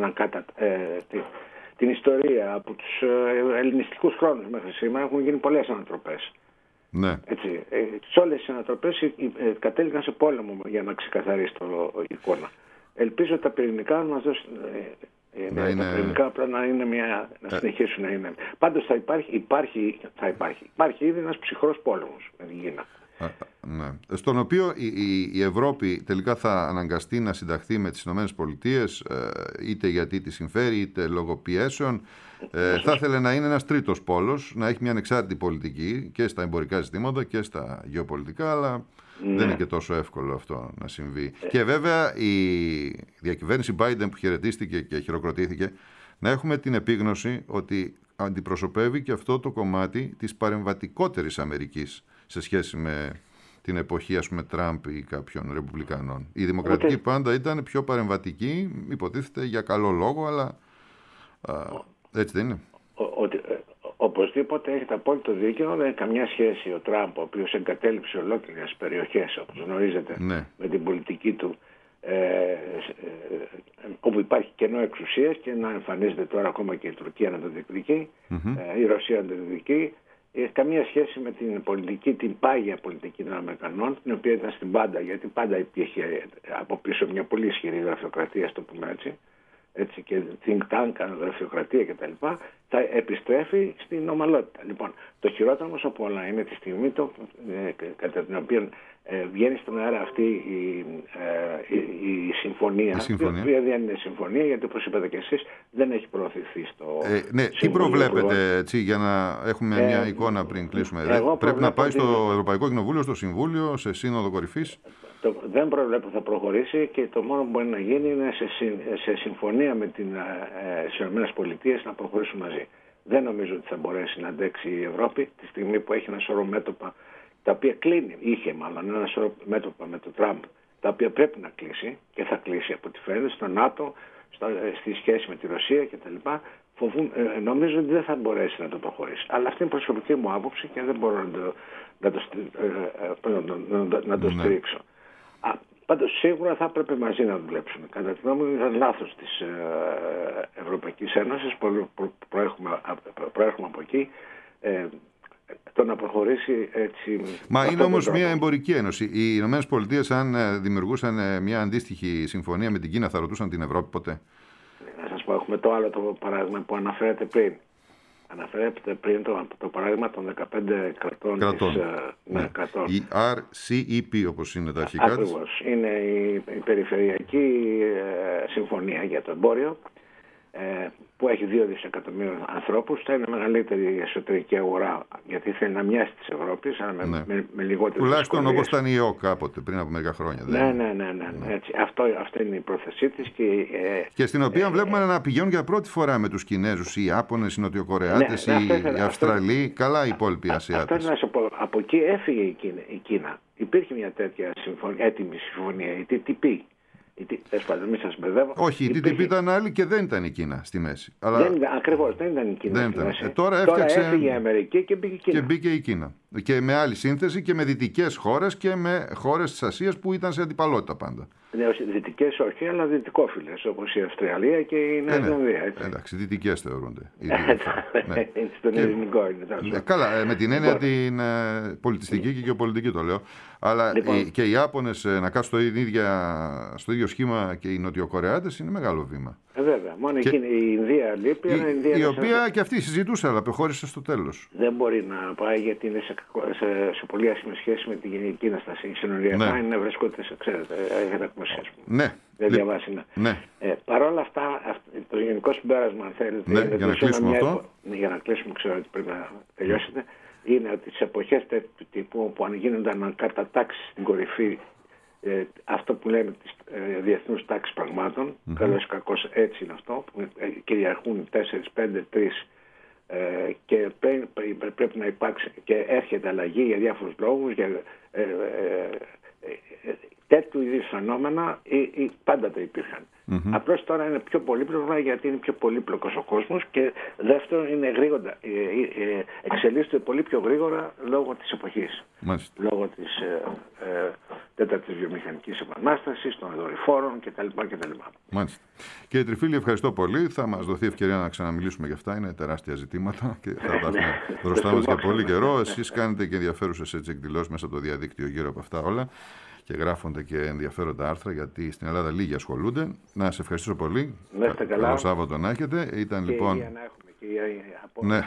την ιστορία από τους ελληνιστικούς χρόνους μέχρι σήμερα έχουν γίνει πολλές ανατροπές. Ναι. Έτσι, σε όλες τις ανατροπές κατέληγαν σε πόλεμο για να ξεκαθαρίσει την εικόνα. Ελπίζω τα πυρηνικά να μας δώσουν... Τα πυρηνικά απλά να συνεχίσουν να είναι. Πάντως υπάρχει ήδη ένας ψυχρός πόλεμος με την Κίνα. Ναι. Στον οποίο η Ευρώπη τελικά θα αναγκαστεί να συνταχθεί με τις Ηνωμένες Πολιτείες, είτε γιατί τη συμφέρει είτε λόγω πιέσεων. Θα ήθελε να είναι ένας τρίτος πόλος, να έχει μια ανεξάρτητη πολιτική και στα εμπορικά ζητήματα και στα γεωπολιτικά, αλλά δεν είναι και τόσο εύκολο αυτό να συμβεί. Και βέβαια η διακυβέρνηση Biden που χαιρετίστηκε και χειροκροτήθηκε, να έχουμε την επίγνωση ότι αντιπροσωπεύει και αυτό το κομμάτι της παρεμβατικότερης Αμερικής σε σχέση με την εποχή, ας πούμε, Τραμπ ή κάποιων Ρεπουμπλικανών. Η Δημοκρατική πάντα ήταν πιο παρεμβατική, υποτίθεται για καλό λόγο, αλλά έτσι δεν είναι? Οπωσδήποτε έχετε απόλυτο δίκαιο, δεν έχει καμιά σχέση ο Τραμπ, ο οποίος εγκατέλειψε ολόκληρες περιοχές, όπως γνωρίζετε, με την πολιτική του, όπου υπάρχει κενό εξουσίας και να εμφανίζεται τώρα ακόμα και η Τουρκία να το διεκδικεί, η Ρωσία να το διεκδικεί. Καμία σχέση με την πολιτική, την πάγια πολιτική των Αμερικανών, την οποία ήταν στην πάντα, γιατί πάντα υπήρχε από πίσω μια πολύ ισχυρή γραφειοκρατία, στο πούμε έτσι, και think tank, γραφειοκρατία κτλ. Θα επιστρέφει στην ομαλότητα. Λοιπόν, το χειρότερο όμως από όλα είναι τη στιγμή κατά την οποία βγαίνει στον αέρα αυτή η συμφωνία. Η οποία δεν είναι συμφωνία, γιατί όπως είπατε και εσείς, δεν έχει προωθηθεί στο ναι, τι προβλέπετε, έτσι, για να έχουμε μια εικόνα πριν κλείσουμε? Πρέπει να πάει στο Ευρωπαϊκό Κοινοβούλιο, στο Συμβούλιο, σε σύνοδο κορυφής? Δεν προβλέπω θα προχωρήσει, και το μόνο που μπορεί να γίνει είναι σε συμφωνία με τις ΗΠΑ να προχωρήσουν μαζί. Δεν νομίζω ότι θα μπορέσει να αντέξει η Ευρώπη τη στιγμή που έχει ένα σωρό μέτωπα, τα οποία είχε ένα σωρό μέτωπα με τον Τραμπ, τα οποία πρέπει να κλείσει και θα κλείσει από ό,τι φαίνεται στο ΝΑΤΟ, στη σχέση με τη Ρωσία κτλ. Νομίζω ότι δεν θα μπορέσει να το προχωρήσει. Αλλά αυτή είναι η προσωπική μου άποψη και δεν μπορώ να το στηρίξω. Πάντως σίγουρα θα έπρεπε μαζί να δουλέψουμε. Κατά τη γνώμη μου ήταν λάθος της Ευρωπαϊκής Ένωσης, που προέρχομαι από εκεί, το να προχωρήσει έτσι. Μα είναι όμως μια εμπορική ένωση. Οι Ηνωμένες Πολιτείες, αν δημιουργούσαν μια αντίστοιχη συμφωνία με την Κίνα, θα ρωτούσαν την Ευρώπη ποτέ? Να σας πω, έχουμε το άλλο το παράδειγμα που αναφέρατε πριν. Αναφέρεται πριν το παράδειγμα των 15 κρατών. Κρατών. Η RCEP, όπως είναι τα αρχικά της. Ακριβώς. Είναι η περιφερειακή συμφωνία για το εμπόριο, που έχει 2 δισεκατομμύρια ανθρώπους. Θα είναι μεγαλύτερη εσωτερική αγορά, γιατί θέλει να μοιάσει της Ευρώπης, αλλά με λιγότερες. Τουλάχιστον όπως ήταν η ΕΟ κάποτε, πριν από μερικά χρόνια. Ναι. Έτσι. Αυτό είναι η πρόθεσή της. Και στην οποία βλέπουμε να πηγαίνουν για πρώτη φορά με τους Κινέζους, οι Ιάπωνες, οι Νοτιοκορεάτες, οι Αυστραλοί, καλά οι υπόλοιποι Ασιάτες. Από εκεί έφυγε η Κίνα. Υπήρχε μια τέτοια έτοιμη συμφωνία, η TTP. Μην σας μπερδεύω. Όχι, η TTP ήταν άλλη και δεν ήταν η Κίνα στη μέση. Ακριβώς, δεν ήταν η Κίνα στη μέση. Τώρα έφυγε η Αμερική και μπήκε η Κίνα. Και με άλλη σύνθεση και με δυτικές χώρες και με χώρες της Ασίας που ήταν σε αντιπαλότητα πάντα. Ναι, δυτικές όχι, αλλά δυτικόφιλες, όπως η Αυστραλία και η Νέα Ζηλανδία. Εντάξει, δυτικές θεωρούνται. Στον ελληνικό είναι. Καλά, με την έννοια την πολιτιστική και γεωπολιτική το λέω. Αλλά και οι Ιάπωνες να κάτσουν στο ίδιο σχήμα και οι Νοτιοκορεάτες είναι μεγάλο βήμα. Βέβαια, μόνο εκείνη η Ινδία λείπει. Η οποία και αυτή συζητούσε, αλλά προχώρησε στο τέλος. Δεν μπορεί να πάει γιατί είναι σε πολύ άσχημη σχέση με την Κίνα στα συνοριακά. Είναι να βρίσκονται σε, ξέρετε, έχετε ακούσει, ας πούμε. Ναι. Δεν διαβάσει, ναι. Παρ' όλα αυτά, το γενικό συμπέρασμα, αν θέλετε, ναι, για να κλείσουμε αυτό. Για να κλείσουμε, ξέρω ότι πρέπει να τελειώσετε, είναι ότι σε εποχές τέτοιου τύπου που αν γίνονταν ανακατατάξεις στην κορυφή, αυτό που λέμε της διεθνούς τάξης πραγμάτων, καλώς ή κακώς έτσι είναι αυτό, που κυριαρχούν 4, 5, 3 και πρέπει να υπάρξει και έρχεται αλλαγή για διάφορους λόγους, για τέτοιου είδους φαινόμενα πάντα τα υπήρχαν. Απλώς τώρα είναι πιο πολύπλοκο γιατί είναι πιο πολύπλοκος ο κόσμος και δεύτερον είναι γρήγορα, εξελίσσεται πολύ πιο γρήγορα λόγω της εποχής. Μάλιστα. Λόγω της τέταρτης βιομηχανικής επανάστασης, των δορυφόρων κτλ. Μάλιστα. Κύριε Τριφίλη, ευχαριστώ πολύ. Θα μας δοθεί ευκαιρία να ξαναμιλήσουμε για αυτά. Είναι τεράστια ζητήματα και θα τα έχουμε μπροστά μας για πολύ καιρό. Εσείς κάνετε και ενδιαφέρουσες εκδηλώσεις μέσα από το διαδίκτυο γύρω από αυτά όλα. Και γράφονται και ενδιαφέροντα άρθρα, γιατί στην Ελλάδα λίγοι ασχολούνται. Να σε ευχαριστήσω πολύ. Καλό Σάββατο να έχετε. Ήταν και λοιπόν. Να έχουμε και η απόφαση.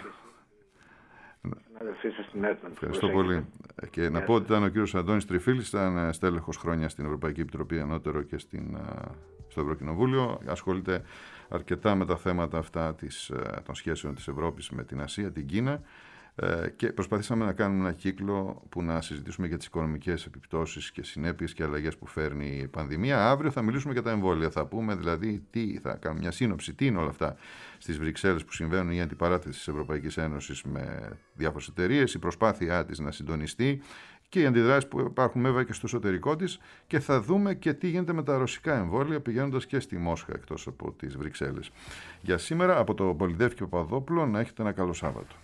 Ναι. Ευχαριστώ πολύ. Και να πω ότι ήταν ο κύριος Αντώνης Τριφίλης, ήταν στέλεχος χρόνια στην Ευρωπαϊκή Επιτροπή Ανώτερο και στο Ευρωκοινοβούλιο. Ασχολείται αρκετά με τα θέματα αυτά των σχέσεων της Ευρώπης με την Ασία, την Κίνα. Και προσπαθήσαμε να κάνουμε ένα κύκλο που να συζητήσουμε για τις οικονομικές επιπτώσεις και συνέπειες και αλλαγές που φέρνει η πανδημία. Αύριο θα μιλήσουμε για τα εμβόλια. Θα πούμε δηλαδή θα κάνουμε μια σύνοψη, τι είναι όλα αυτά στις Βρυξέλλες που συμβαίνουν, η αντιπαράθεση της Ευρωπαϊκής Ένωσης με διάφορες εταιρείες, η προσπάθειά της να συντονιστεί και οι αντιδράσεις που υπάρχουν βέβαια και στο εσωτερικό της, και θα δούμε και τι γίνεται με τα ρωσικά εμβόλια πηγαίνοντας και στη Μόσχα εκτός από τις Βρυξέλλες. Για σήμερα από το Πολυδεύκη Παπαδόπουλο να έχετε ένα καλό Σάββατο.